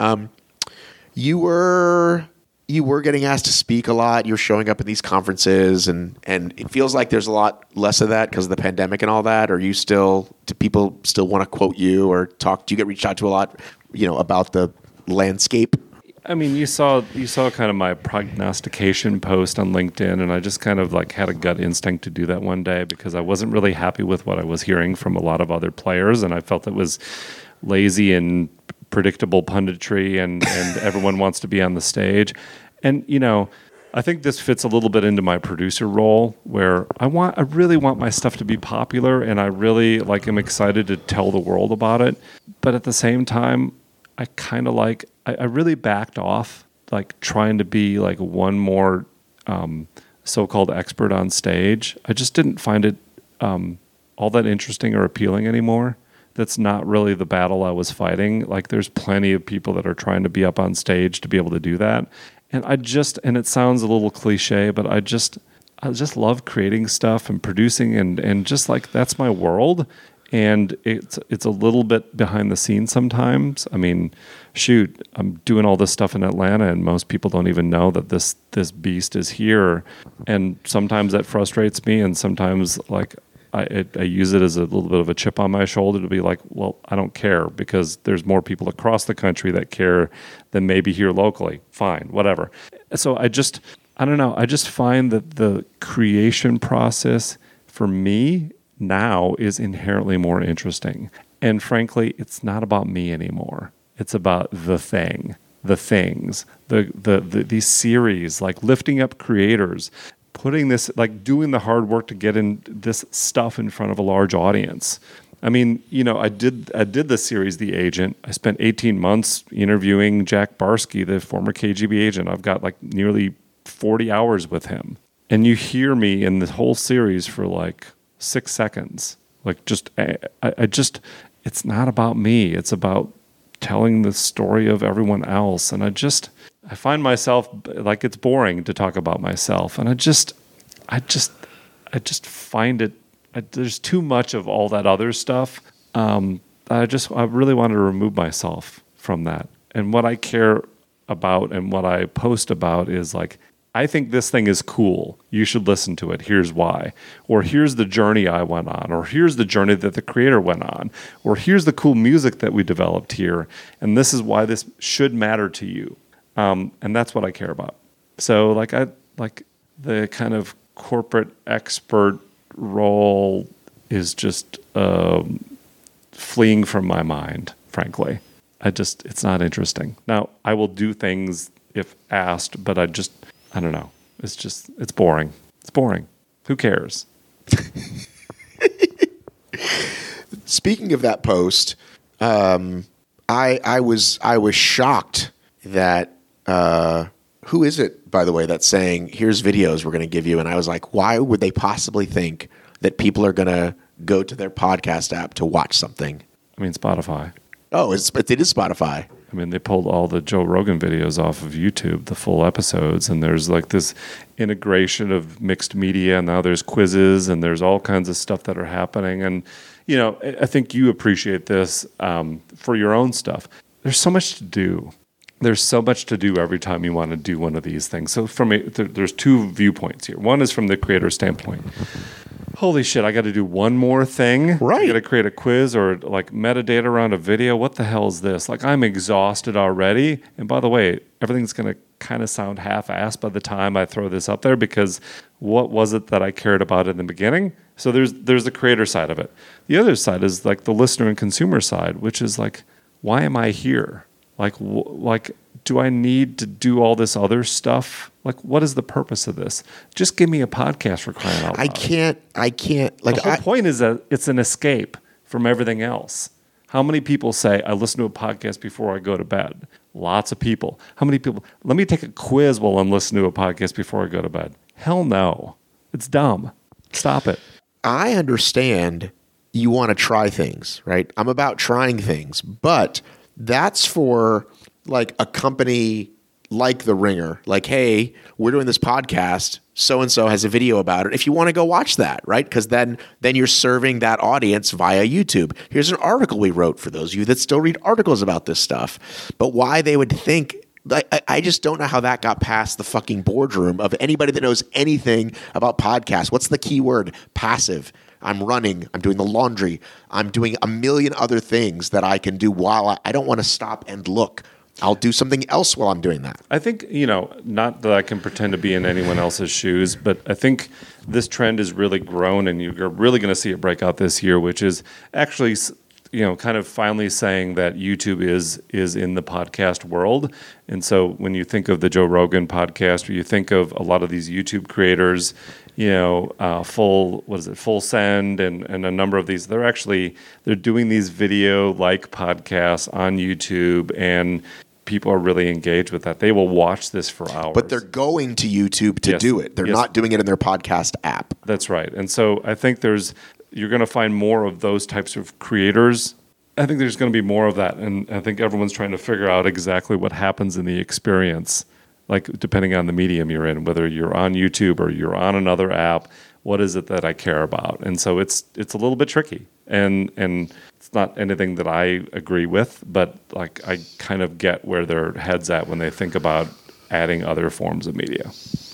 You were getting asked to speak a lot. You were showing up at these conferences, and it feels like there's a lot less of that because of the pandemic and all that. Do people still want to quote you or talk? Do you get reached out to a lot, about the landscape? I mean, you saw kind of my prognostication post on LinkedIn, and I just kind of like had a gut instinct to do that one day because I wasn't really happy with what I was hearing from a lot of other players, and I felt it was lazy and predictable punditry, and everyone wants to be on the stage. And I think this fits a little bit into my producer role, where I really want my stuff to be popular, and I really am excited to tell the world about it. But at the same time, I kind of I really backed off trying to be one more so-called expert on stage. I just didn't find it all that interesting or appealing anymore. That's not really the battle I was fighting. There's plenty of people that are trying to be up on stage to be able to do that. And and it sounds a little cliche, but I just love creating stuff and producing and just that's my world. And it's a little bit behind the scenes sometimes. I mean, shoot, I'm doing all this stuff in Atlanta, and most people don't even know that this beast is here. And sometimes that frustrates me, and sometimes I use it as a little bit of a chip on my shoulder to be like, well, I don't care because there's more people across the country that care than maybe here locally. Fine, whatever. So I don't know. I just find that the creation process for me now is inherently more interesting. And frankly, it's not about me anymore. It's about the things, these series, lifting up creators, putting this, doing the hard work to get in this stuff in front of a large audience. I mean, I did this series, The Agent. I spent 18 months interviewing Jack Barsky, the former KGB agent. I've got nearly 40 hours with him. And you hear me in the whole series for 6 seconds. It's not about me. It's about telling the story of everyone else. And I find myself it's boring to talk about myself. And I just find it, there's too much of all that other stuff. I really wanted to remove myself from that. And what I care about and what I post about is I think this thing is cool. You should listen to it. Here's why. Or here's the journey I went on. Or here's the journey that the creator went on. Or here's the cool music that we developed here. And this is why this should matter to you. And that's what I care about. So the kind of corporate expert role is just fleeing from my mind, frankly. It's not interesting. Now, I will do things if asked, but I don't know. It's boring. It's boring. Who cares? Speaking of that post, I was shocked that who is it, by the way, that's saying, here's videos we're going to give you? And I was like, why would they possibly think that people are going to go to their podcast app to watch something? I mean, Spotify. Oh, it is Spotify. I mean, they pulled all the Joe Rogan videos off of YouTube, the full episodes, and there's like this integration of mixed media, and now there's quizzes, and there's all kinds of stuff that are happening. And, you know, I think you appreciate this for your own stuff. There's so much to do. There's so much to do every time you want to do one of these things. So for me, there's two viewpoints here. One is from the creator standpoint. Holy shit, I got to do one more thing. Right. I got to create a quiz or like metadata around a video. What the hell is this? Like, I'm exhausted already. And by the way, everything's going to kind of sound half-assed by the time I throw this up there, because what was it that I cared about in the beginning? So there's the creator side of it. The other side is like the listener and consumer side, which is like, why am I here? Like, do I need to do all this other stuff? Like, what is the purpose of this? Just give me a podcast, for crying out loud. I can't. Like, The whole point is that it's an escape from everything else. How many people say, I listen to a podcast before I go to bed? Lots of people. How many people, let me take a quiz while I'm listening to a podcast before I go to bed? Hell no. It's dumb. Stop it. I understand you want to try things, right? I'm about trying things, but that's for like a company like The Ringer. Like, hey, we're doing this podcast. So-and-so has a video about it. If you want to go watch that, right? Because then you're serving that audience via YouTube. Here's an article we wrote for those of you that still read articles about this stuff. But why they would think, I just don't know how that got past the fucking boardroom of anybody that knows anything about podcasts. What's the key word? Passive. I'm running. I'm doing the laundry. I'm doing a million other things that I can do while I don't want to stop and look. I'll do something else while I'm doing that. I think, not that I can pretend to be in anyone else's shoes, but I think this trend has really grown, and you're really going to see it break out this year, which is actually, kind of finally saying that YouTube is in the podcast world. And so when you think of the Joe Rogan podcast, or you think of a lot of these YouTube creators, Full Send and a number of these, they're doing these video-like podcasts on YouTube, and people are really engaged with that. They will watch this for hours. But they're going to YouTube to do it. They're not doing it in their podcast app. That's right. And so I think you're going to find more of those types of creators. I think there's going to be more of that. And I think everyone's trying to figure out exactly what happens in the experience, like depending on the medium you're in, whether you're on YouTube or you're on another app, what is it that I care about? And so it's a little bit tricky. And it's not anything that I agree with, but like I kind of get where their head's at when they think about adding other forms of media.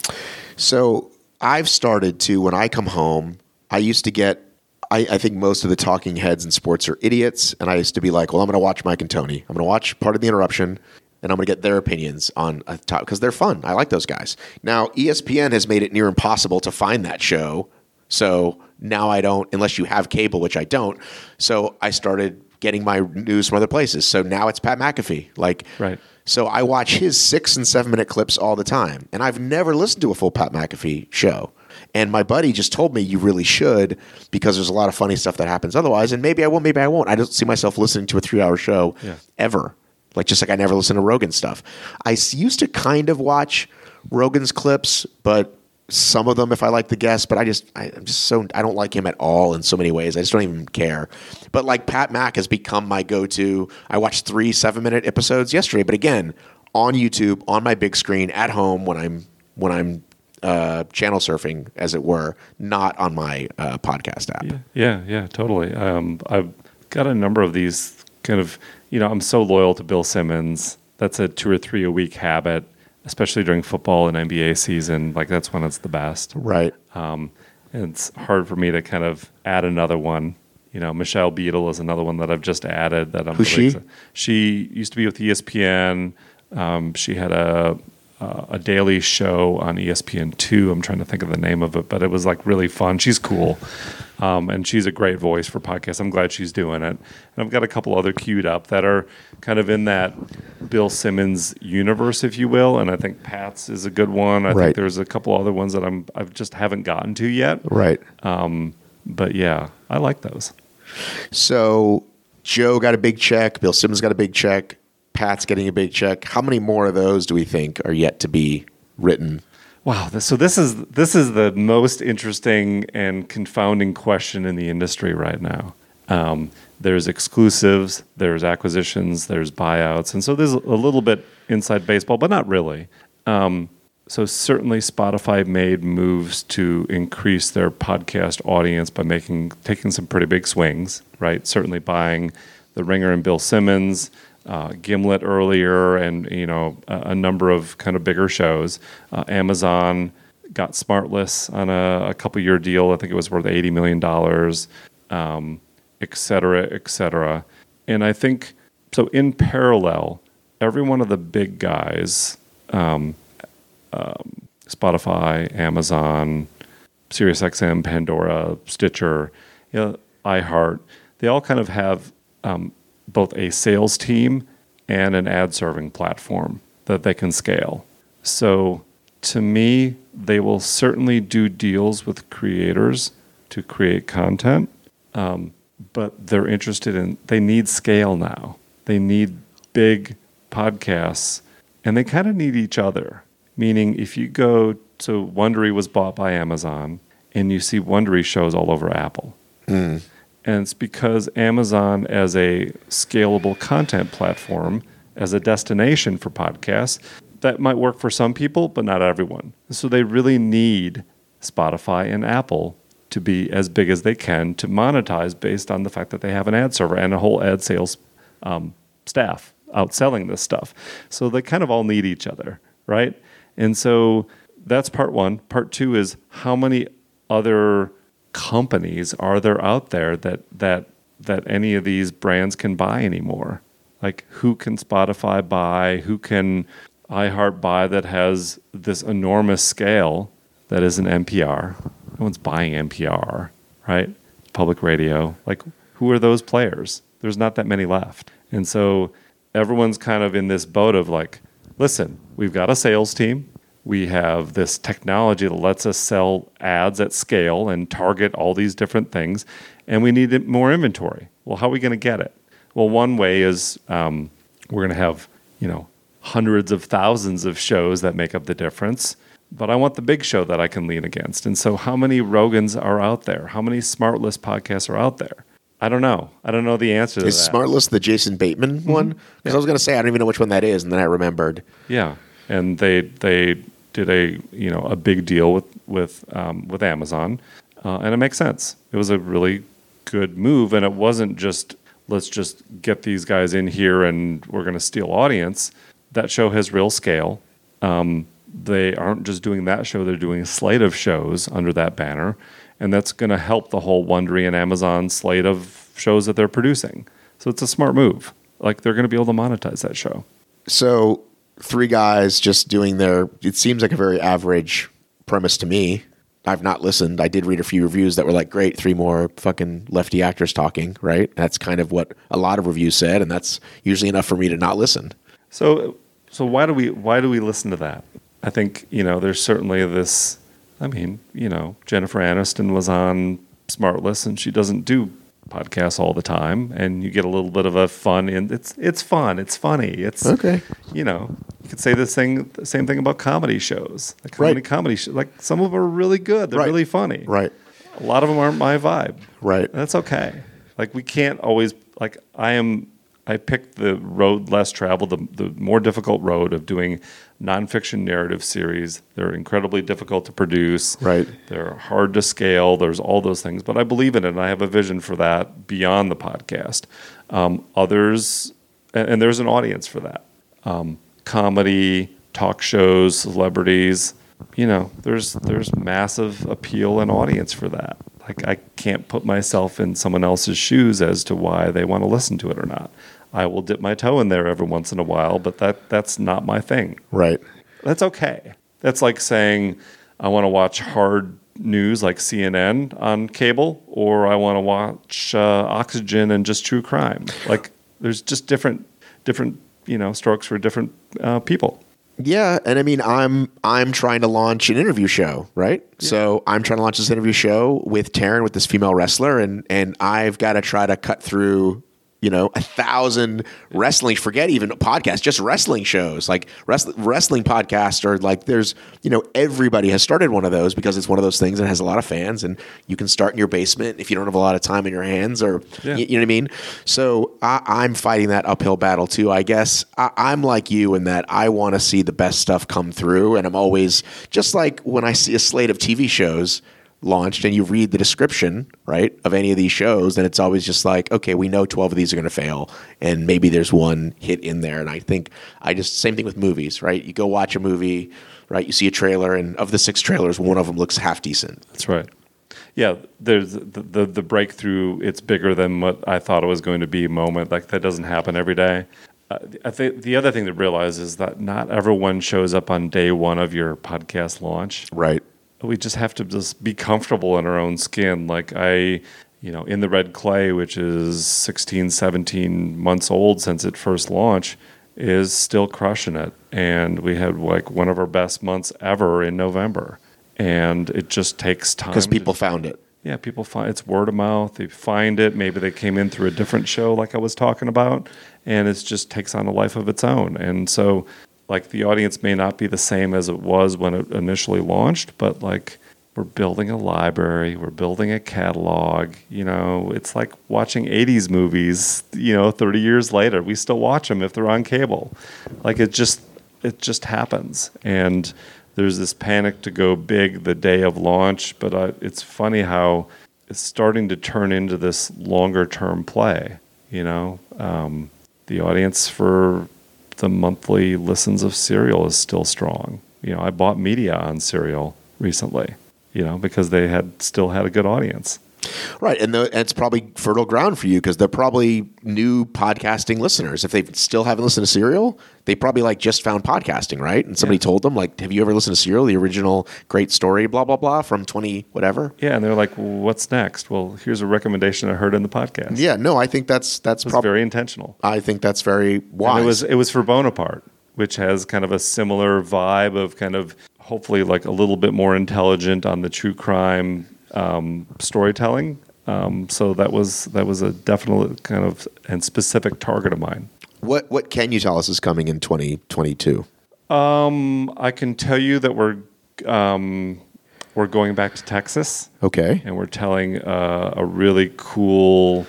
So I've started to, when I come home, I used to get, I think most of the talking heads in sports are idiots. And I used to be like, well, I'm going to watch Mike and Tony. I'm going to watch Part of the Interruption, and I'm going to get their opinions on a topic because they're fun. I like those guys. Now, ESPN has made it near impossible to find that show. So now I don't, unless you have cable, which I don't. So I started getting my news from other places. So now it's Pat McAfee. Right. So I watch his 6 and 7 minute clips all the time. And I've never listened to a full Pat McAfee show. And my buddy just told me you really should, because there's a lot of funny stuff that happens otherwise. And maybe I will, maybe I won't. I don't see myself listening to a 3-hour show ever. Just like I never listen to Rogan stuff. I used to kind of watch Rogan's clips, but some of them if I like the guest, but I don't like him at all in so many ways. I just don't even care. But like Pat Mac has become my go-to. I watched 3 7-minute episodes yesterday, but again, on YouTube, on my big screen, at home when I'm channel surfing, as it were, not on my podcast app. Yeah, totally. I've got a number of these kind of, I'm so loyal to Bill Simmons. That's a 2 or 3 a week habit, especially during football and NBA season. Like, that's when it's the best. Right. And it's hard for me to kind of add another one. Michelle Beadle is another one that I've just added. Who's she? She used to be with ESPN. She had a daily show on ESPN2. I'm trying to think of the name of it, but it was like really fun. She's cool. And she's a great voice for podcasts. I'm glad she's doing it. And I've got a couple other queued up that are kind of in that Bill Simmons universe, if you will. And I think Pat's is a good one. I think there's a couple other ones that I've just haven't gotten to yet. Right. But yeah, I like those. So Joe got a big check. Bill Simmons got a big check. Pat's getting a big check. How many more of those do we think are yet to be written? Wow. So this is the most interesting and confounding question in the industry right now. There's exclusives, there's acquisitions, there's buyouts, and so there's a little bit inside baseball, but not really. So certainly Spotify made moves to increase their podcast audience by taking some pretty big swings, right? Certainly buying The Ringer and Bill Simmons, Gimlet earlier, and a number of kind of bigger shows. Amazon got Smartless on a couple-year deal. I think it was worth $80 million, et cetera, et cetera. And I think, so in parallel, every one of the big guys, Spotify, Amazon, SiriusXM, Pandora, Stitcher, iHeart, they all kind of have both a sales team and an ad-serving platform that they can scale. So to me, they will certainly do deals with creators to create content, but they're interested in, they need scale now. They need big podcasts, and they kind of need each other. Meaning if you go, so Wondery was bought by Amazon, and you see Wondery shows all over Apple. And it's because Amazon, as a scalable content platform, as a destination for podcasts, that might work for some people, but not everyone. So they really need Spotify and Apple to be as big as they can to monetize based on the fact that they have an ad server and a whole ad sales staff out selling this stuff. So they kind of all need each other, right? And so that's part one. Part two is how many other companies are there out there that any of these brands can buy anymore? Like, who can Spotify buy? Who can iHeart buy that has this enormous scale that is an NPR? No one's buying NPR, right? Public radio. Like, who are those players? There's not that many left. And so everyone's kind of in this boat of like, listen, we've got a sales team. We have this technology that lets us sell ads at scale and target all these different things, and we need more inventory. Well, how are we going to get it? Well, one way is we're going to have, hundreds of thousands of shows that make up the difference, but I want the big show that I can lean against. And so how many Rogans are out there? How many Smartless podcasts are out there? I don't know. I don't know the answer to that. Is Smartless the Jason Bateman one? Because I was going to say, I don't even know which one that is, and then I remembered. Yeah. And they did a big deal with Amazon, and it makes sense. It was a really good move, and it wasn't just let's just get these guys in here and we're going to steal audience. That show has real scale. They aren't just doing that show; they're doing a slate of shows under that banner, and that's going to help the whole Wondery and Amazon slate of shows that they're producing. So it's a smart move. Like, they're going to be able to monetize that show. So 3 guys just doing it seems like a very average premise to me. I've not listened. I did read a few reviews that were like, great, 3 more fucking lefty actors talking, right? That's kind of what a lot of reviews said, and that's usually enough for me to not listen. So why do we listen to that? I think, there's certainly this, Jennifer Aniston was on Smartless, and she doesn't do podcasts all the time, and you get a little bit of a fun, and it's fun, it's funny, it's okay. You could say the same thing about comedy shows. Like, how many comedy shows? Like, some of them are really good, they're really funny. Right. A lot of them aren't my vibe. Right. That's okay. Like, we can't always I picked the road less traveled, the more difficult road of doing nonfiction narrative series. They're incredibly difficult to produce. Right. They're hard to scale. There's all those things. But I believe in it, and I have a vision for that beyond the podcast. Others, and there's an audience for that. Comedy, talk shows, celebrities, there's massive appeal and audience for that. Like, I can't put myself in someone else's shoes as to why they want to listen to it or not. I will dip my toe in there every once in a while, but that's not my thing. Right. That's okay. That's like saying I want to watch hard news like CNN on cable, or I want to watch Oxygen and just true crime. Like, there's just different strokes for different people. Yeah, and I'm trying to launch an interview show, right? Yeah. So I'm trying to launch this interview show with Taryn, with this female wrestler, and I've got to try to cut through 1,000 wrestling, forget even podcasts, just wrestling shows, like wrestling podcasts are like, there's, everybody has started one of those because it's one of those things that has a lot of fans, and you can start in your basement if you don't have a lot of time in your hands, or you know what I mean? So I'm fighting that uphill battle too, I guess. I'm like you in that I want to see the best stuff come through, and I'm always, just like when I see a slate of TV shows launched and you read the description, right, of any of these shows, and it's always just like, okay, we know 12 of these are going to fail, and maybe there's one hit in there. And I think same thing with movies, right? You go watch a movie, right? You see a trailer, and of the 6 trailers, one of them looks half decent. That's right. Yeah, there's the breakthrough, it's bigger than what I thought it was going to be moment. Like, that doesn't happen every day. I think the other thing to realize is that not everyone shows up on day one of your podcast launch. Right. We just have to just be comfortable in our own skin. Like In the Red Clay, which is 16, 17 months old since it first launched, is still crushing it. And we had like one of our best months ever in November. And it just takes time. Because people found it. Yeah, people find it's word of mouth. They find it. Maybe they came in through a different show like I was talking about. And it just takes on a life of its own. And so, like, the audience may not be the same as it was when it initially launched, but like, we're building a library, we're building a catalog. It's like watching 80s movies, 30 years later. We still watch them if they're on cable. Like, it just happens. And there's this panic to go big the day of launch, but it's funny how it's starting to turn into this longer term play. The audience for the monthly listens of Serial is still strong. I bought media on Serial recently, because they still had a good audience. Right, and it's probably fertile ground for you because they're probably new podcasting listeners. If they still haven't listened to Serial, they probably just found podcasting, right? And somebody told them, like, have you ever listened to Serial, the original great story, blah, blah, blah, from 20 whatever? Yeah, and they're like, well, what's next? Well, here's a recommendation I heard in the podcast. Yeah, no, I think that's very intentional. I think that's very wise. And it was for Bonaparte, which has kind of a similar vibe of kind of hopefully like a little bit more intelligent on the true crime storytelling. So that was a definite kind of and specific target of mine. What can you tell us is coming in 2022? I can tell you that we're going back to Texas. Okay. And we're telling a really cool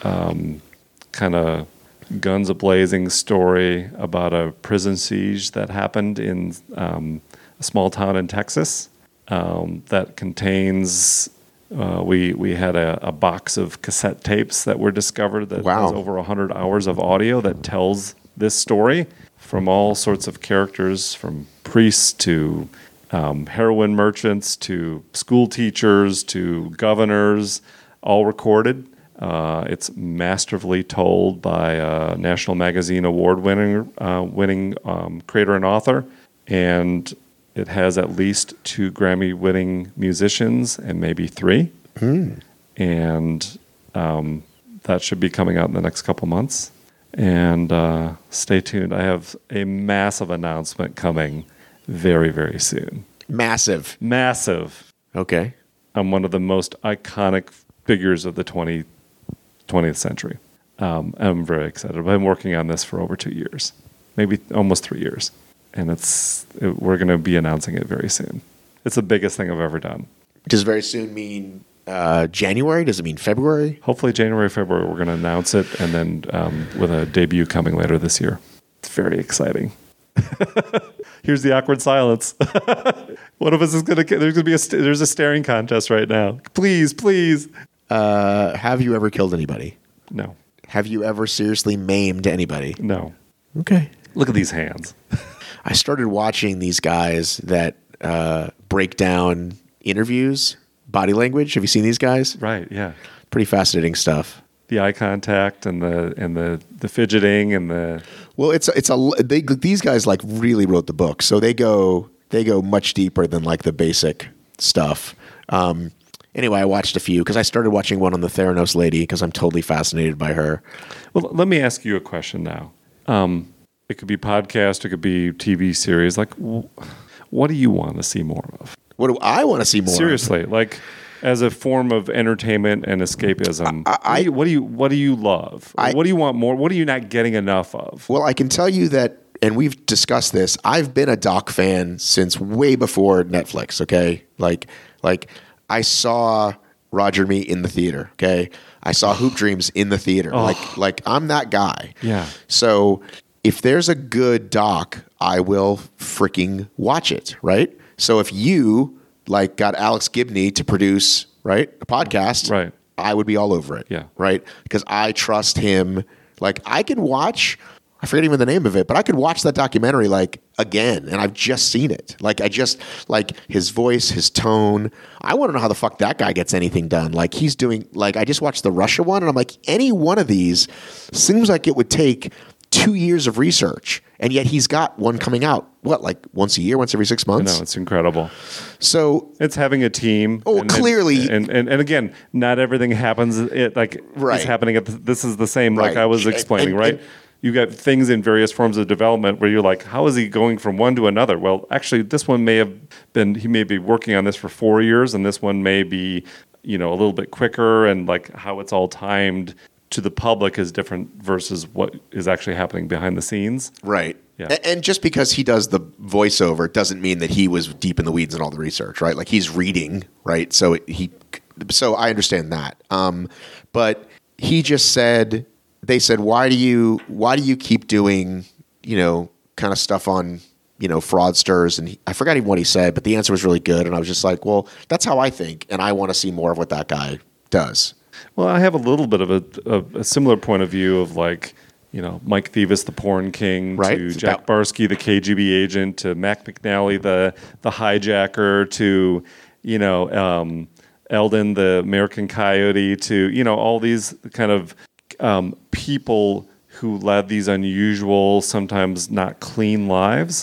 kind of guns a-blazing story about a prison siege that happened in a small town in Texas that contains. We had a box of cassette tapes that were discovered that has over 100 hours of audio that tells this story from all sorts of characters, from priests to heroin merchants to school teachers to governors, all recorded. It's masterfully told by a National Magazine award-winning creator and author, and it has at least 2 Grammy-winning musicians and maybe 3. And that should be coming out in the next couple months. And stay tuned. I have a massive announcement coming very, very soon. Massive. Okay. I'm one of the most iconic figures of the 20th century. I'm very excited. I've been working on this for over 2 years, maybe almost 3 years. And we're going to be announcing it very soon. It's the biggest thing I've ever done. Does very soon mean January? Does it mean February? Hopefully January, February, we're going to announce it, and then with a debut coming later this year. It's very exciting. Here's the awkward silence. One of us is going to. There's going to be there's a staring contest right now. Please. Have you ever killed anybody? No. Have you ever seriously maimed anybody? No. Okay. Look at these hands. I started watching these guys that break down interviews, body language. Have you seen these guys? Right. Yeah. Pretty fascinating stuff. The eye contact and the fidgeting and the. Well, these guys like really wrote the book, so they go much deeper than like the basic stuff. Anyway, I watched a few because I started watching one on the Theranos lady because I'm totally fascinated by her. Well, let me ask you a question now. It could be podcast, it could be TV series. Like, what do you want to see more of? What do I want to see more Seriously, of? like, as a form of entertainment and escapism. What do you love? What do you want more? What are you not getting enough of? Well, I can tell you that, and we've discussed this. I've been a doc fan since way before Netflix. Okay, like I saw Roger and Me in the theater. Okay, I saw Hoop Dreams in the theater. Like I'm that guy. Yeah. So if there's a good doc, I will freaking watch it. Right. So if you like got Alex Gibney to produce a podcast, right, I would be all over it. Yeah. Right. Because I trust him. Like I can watch. I forget even the name of it, but I could watch that documentary like again, and I've just seen it. Like I just like his voice, his tone. I want to know how the fuck that guy gets anything done. Like he's doing. Like I just watched the Russia one, and I'm like, any one of these seems like it would take 2 years of research, and yet he's got one coming out. What, like once a year, once every 6 months? No, it's incredible. So it's having a team. Oh, clearly, and again, not everything happens. It's happening. This is the same. Like I was explaining, right? You got things in various forms of development where you're like, how is he going from one to another? Well, actually, this one may have been, he may be working on this for 4 years, and this one may be, a little bit quicker, and like how it's all timed to the public is different versus what is actually happening behind the scenes. Right. Yeah. And just because he does the voiceover doesn't mean that he was deep in the weeds in all the research, right? Like he's reading, right? So I understand that. But he just said, they said, why do you keep doing, kind of stuff on, fraudsters? And I forgot even what he said, but the answer was really good. And I was just like, well, that's how I think. And I want to see more of what that guy does. Well, I have a little bit of a similar point of view of like, Mike Thievis, the porn king, right, to Jack Barsky, the KGB agent, to Mac McNally, the hijacker, to, Eldon, the American Coyote, to, all these kind of people who led these unusual, sometimes not clean lives.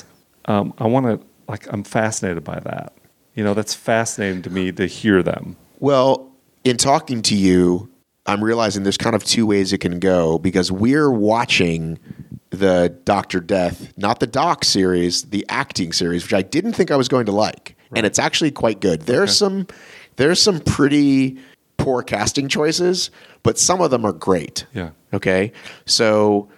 I'm fascinated by that. That's fascinating to me to hear them. Well, in talking to you, I'm realizing there's kind of two ways it can go, because we're watching the Dr. Death, not the doc series, the acting series, which I didn't think I was going to like. Right. And it's actually quite good. There's some pretty poor casting choices, but some of them are great. Yeah. Okay. So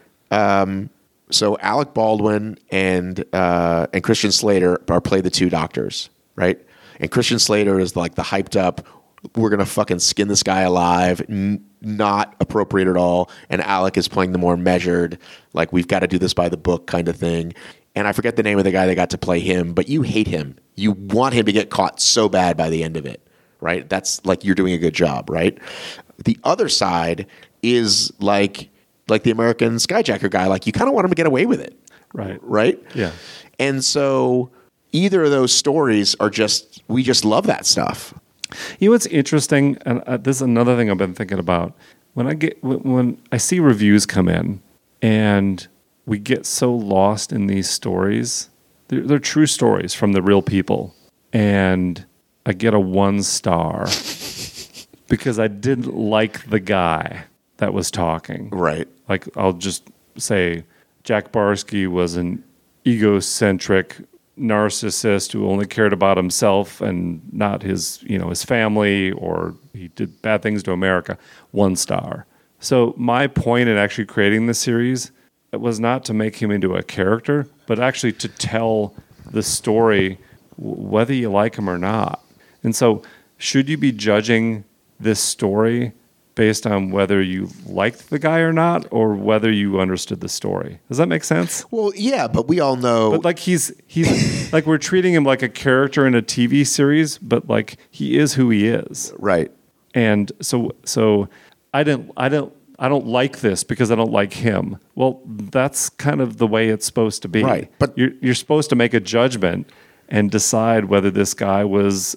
Alec Baldwin and Christian Slater play the two doctors, right? And Christian Slater is like the hyped up, we're going to fucking skin this guy alive, not appropriate at all. And Alec is playing the more measured, like we've got to do this by the book kind of thing. And I forget the name of the guy that got to play him, but you hate him. You want him to get caught so bad by the end of it, right? That's like you're doing a good job, right? The other side is like the American Skyjacker guy. Like you kind of want him to get away with it. Right. Right? Yeah. And so either of those stories are we just love that stuff. What's interesting, and this is another thing I've been thinking about. When I see reviews come in, and we get so lost in these stories, they're true stories from the real people, and I get a 1 star because I didn't like the guy that was talking. Right. Like I'll just say, Jack Barsky was an egocentric narcissist who only cared about himself and not his family, or he did bad things to America. 1 star. So my point in actually creating this series, it was not to make him into a character, but actually to tell the story whether you like him or not. And so should you be judging this story based on whether you liked the guy or not, or whether you understood the story? Does that make sense? Well, yeah, but we all know. But like he's like we're treating him like a character in a TV series, but like he is who he is. Right. And so I don't like this because I don't like him. Well, that's kind of the way it's supposed to be. Right. But you're supposed to make a judgment and decide whether this guy was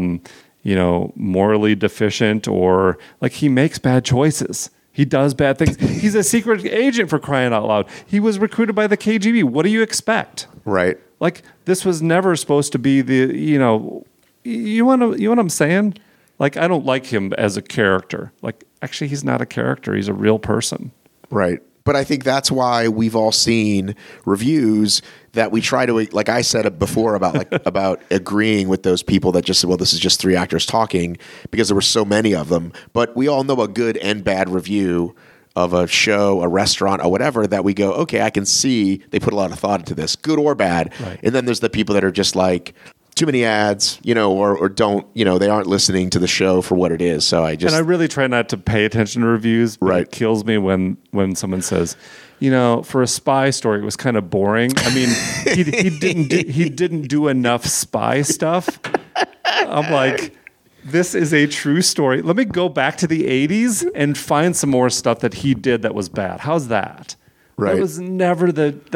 morally deficient, or like he makes bad choices. He does bad things. He's a secret agent, for crying out loud. He was recruited by the KGB. What do you expect? Right. Like this was never supposed to be you know what I'm saying? Like I don't like him as a character. Like actually he's not a character. He's a real person. Right. But I think that's why we've all seen reviews that we try to, like I said before about about agreeing with those people that just said, well, this is just 3 actors talking, because there were so many of them. But we all know a good and bad review of a show, a restaurant, or whatever, that we go, okay, I can see they put a lot of thought into this, good or bad. Right. And then there's the people that are just like, too many ads, or don't, they aren't listening to the show for what it is. So and I really try not to pay attention to reviews, but Right. it kills me when someone says, for a spy story, it was kind of boring. I mean, he didn't do enough spy stuff. I'm like, this is a true story. Let me go back to the 80s and find some more stuff that he did that was bad. How's that? Right. That was never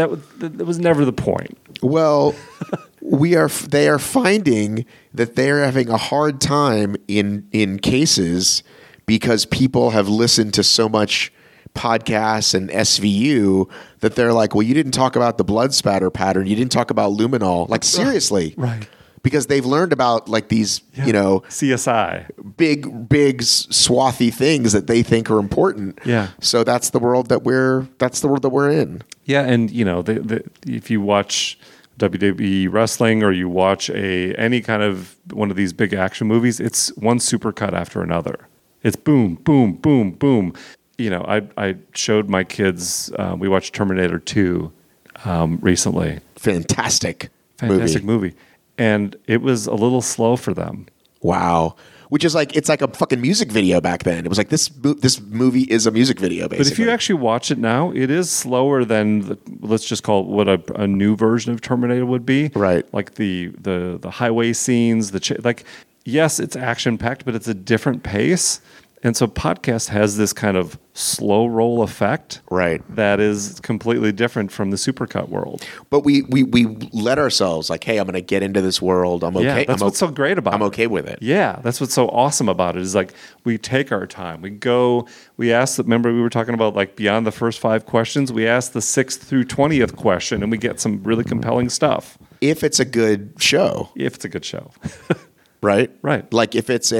the point. Well, they are finding that they're having a hard time in cases because people have listened to so much podcasts and SVU that they're like, well, you didn't talk about the blood spatter pattern. You didn't talk about luminol. Like, seriously. Right. Because they've learned about like these, CSI. big swathy things that they think are important. Yeah. So that's the world that we're in. Yeah, and if you watch WWE wrestling or you watch any kind of one of these big action movies, it's one supercut after another. It's boom, boom, boom, boom. I showed my kids. We watched Terminator 2 recently. Fantastic movie, and it was a little slow for them. Wow. Which is like, it's like a fucking music video back then. It was like, this movie is a music video, basically. But if you actually watch it now, it is slower than, let's just call it what a new version of Terminator would be. Right. Like the highway scenes, yes, it's action-packed, but it's a different pace. And so podcast has this kind of slow roll effect, right, that is completely different from the supercut world. But we let ourselves like, hey, I'm going to get into this world. I'm okay. Yeah, that's what's so great about it. I'm okay with it. Yeah, that's what's so awesome about it is like we take our time. We ask. Remember, we were talking about like beyond the first 5 questions. We ask the 6th through 20th question, and we get some really compelling stuff. If it's a good show. If it's a good show. Right? Right. Like if it's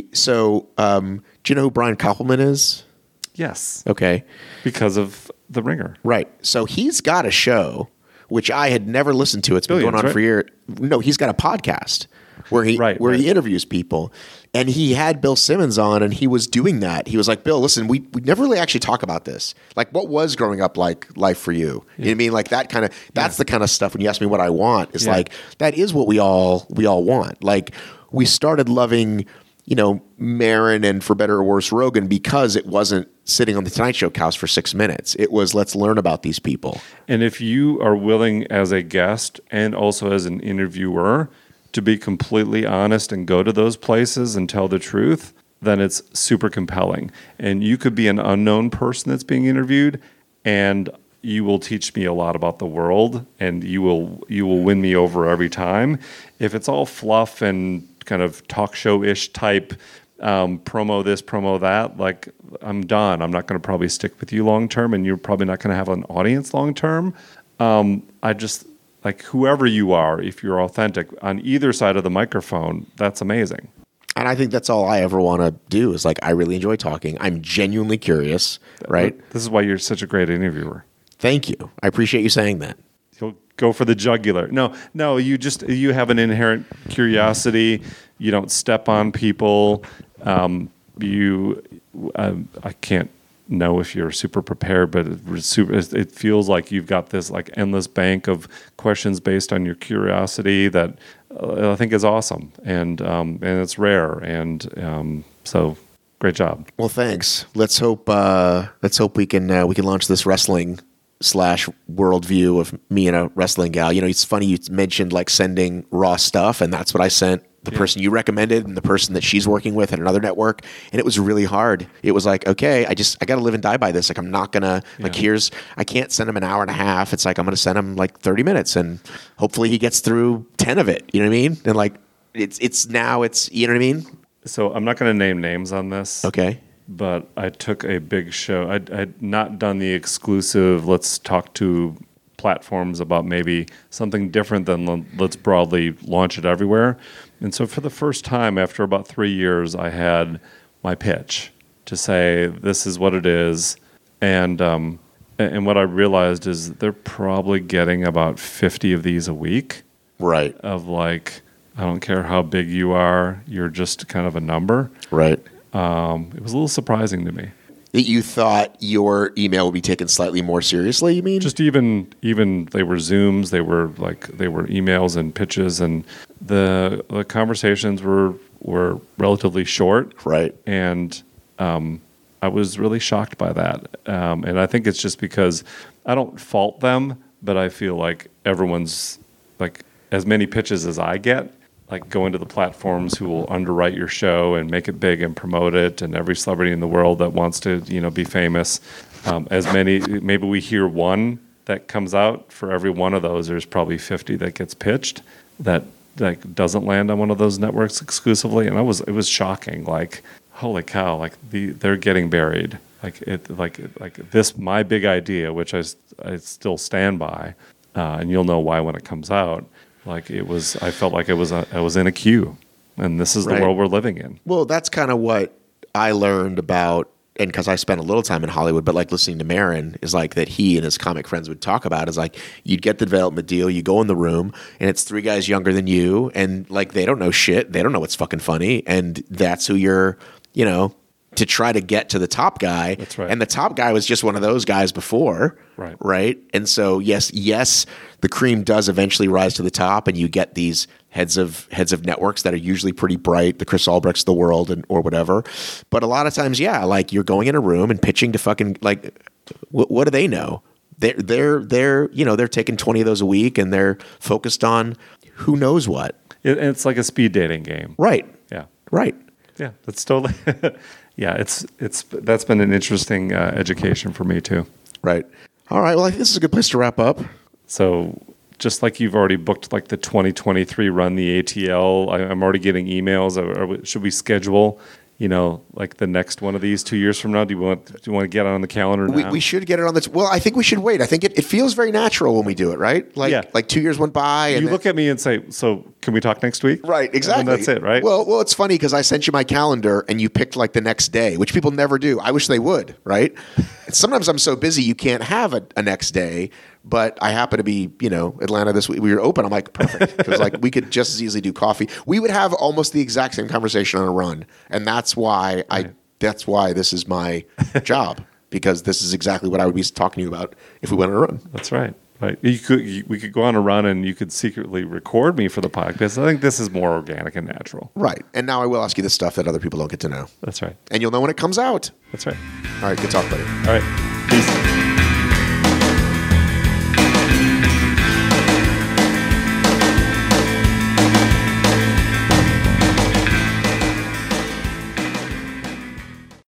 do you know who Brian Koppelman is? Yes. Okay. Because of The Ringer. Right. So he's got a show, which I had never listened to. It's been going on for years. No, he's got a podcast where he interviews people. And he had Bill Simmons on, and he was doing that. He was like, Bill, listen, we never really actually talk about this. Like, what was growing up like life for you? Yeah. You know what I mean? Like that's the kind of stuff when you ask me what I want, it's like, that is what we all want. Like, we started loving, Maron and, for better or worse, Rogan, because it wasn't sitting on the Tonight Show couch for 6 minutes. It was, let's learn about these people. And if you are willing as a guest and also as an interviewer to be completely honest and go to those places and tell the truth, then it's super compelling. And you could be an unknown person that's being interviewed, and you will teach me a lot about the world, and you will win me over every time. If it's all fluff and kind of talk show-ish type, promo this, promo that, like, I'm done. I'm not going to probably stick with you long term, and you're probably not going to have an audience long term. I just, like, whoever you are, if you're authentic on either side of the microphone, that's amazing. And I think that's all I ever want to do is, like, I really enjoy talking. I'm genuinely curious, right? This is why you're such a great interviewer. Thank you. I appreciate you saying that. You'll go for the jugular. No, you have an inherent curiosity. You don't step on people. I can't know if you're super prepared, but it feels like you've got this like endless bank of questions based on your curiosity that I think is awesome, and it's rare, and so great job. Well, thanks. Let's hope we can launch this wrestling / worldview of me and a wrestling gal. It's funny you mentioned like sending raw stuff, and that's what I sent the person you recommended and the person that she's working with at another network. And it was really hard. It was like, okay, I got to live and die by this. Like, I'm not going to, I can't send him an hour and a half. It's like, I'm going to send him like 30 minutes and hopefully he gets through 10 of it. You know what I mean? And like, it's now, you know what I mean? So I'm not going to name names on this. Okay. But I took a big show. I'd not done the exclusive, let's talk to platforms about maybe something different than let's broadly launch it everywhere. And so for the first time after about 3 years, I had my pitch to say, this is what it is. And And what I realized is they're probably getting about 50 of these a week. Right. Of like, I don't care how big you are, you're just kind of a number. Right. It was a little surprising to me. That you thought your email would be taken slightly more seriously, you mean? Just even they were Zooms, they were emails and pitches, and the conversations were relatively short. Right. And I was really shocked by that. And I think it's just because I don't fault them, but I feel like everyone's like, as many pitches as I get, like going to the platforms who will underwrite your show and make it big and promote it, and every celebrity in the world that wants to, be famous. As many, maybe we hear one that comes out. For every one of those, there's probably 50 that gets pitched that doesn't land on one of those networks exclusively. And it was shocking. Like, holy cow! Like they're getting buried. Like this, my big idea, which I still stand by, and you'll know why when it comes out. Like I felt like I was in a queue, and this is the world we're living in. Well, that's kind of what I learned about, and because I spent a little time in Hollywood, but like listening to Maron is like that he and his comic friends would talk about is like you'd get the development deal, you go in the room, and it's three guys younger than you, and like they don't know shit, they don't know what's fucking funny, and that's who you're, to try to get to the top guy. That's right. And the top guy was just one of those guys before. Right. Right. And so yes, the cream does eventually rise to the top, and you get these heads of networks that are usually pretty bright, the Chris Albrechts of the world or whatever. But a lot of times, like you're going in a room and pitching to fucking like, what do they know? They're taking 20 of those a week, and they're focused on who knows what. It's like a speed dating game. Right. Yeah. Right. Yeah. That's totally. Yeah, that's been an interesting education for me too. Right. All right. Well, I think this is a good place to wrap up. So, just like you've already booked like the 2023 run, the ATL, I'm already getting emails. Should we schedule, like the next one of these 2 years from now? Do you want to get on the calendar now? We should get it on the. Well, I think we should wait. I think it feels very natural when we do it, right? Like 2 years went by, and you look at me and say, "So can we talk next week?" Right, exactly. And that's it, right? Well, it's funny because I sent you my calendar and you picked like the next day, which people never do. I wish they would, right? Sometimes I'm so busy you can't have a next day, but I happen to be, Atlanta this week. We were open. I'm like, perfect. Because like we could just as easily do coffee. We would have almost the exact same conversation on a run, and that's why That's why this is my job, because this is exactly what I would be talking to you about if we went on a run. That's right. Right. We could go on a run and you could secretly record me for the podcast. I think this is more organic and natural. Right. And now I will ask you the stuff that other people don't get to know. That's right. And you'll know when it comes out. That's right. All right. Good talk, buddy. All right. Peace.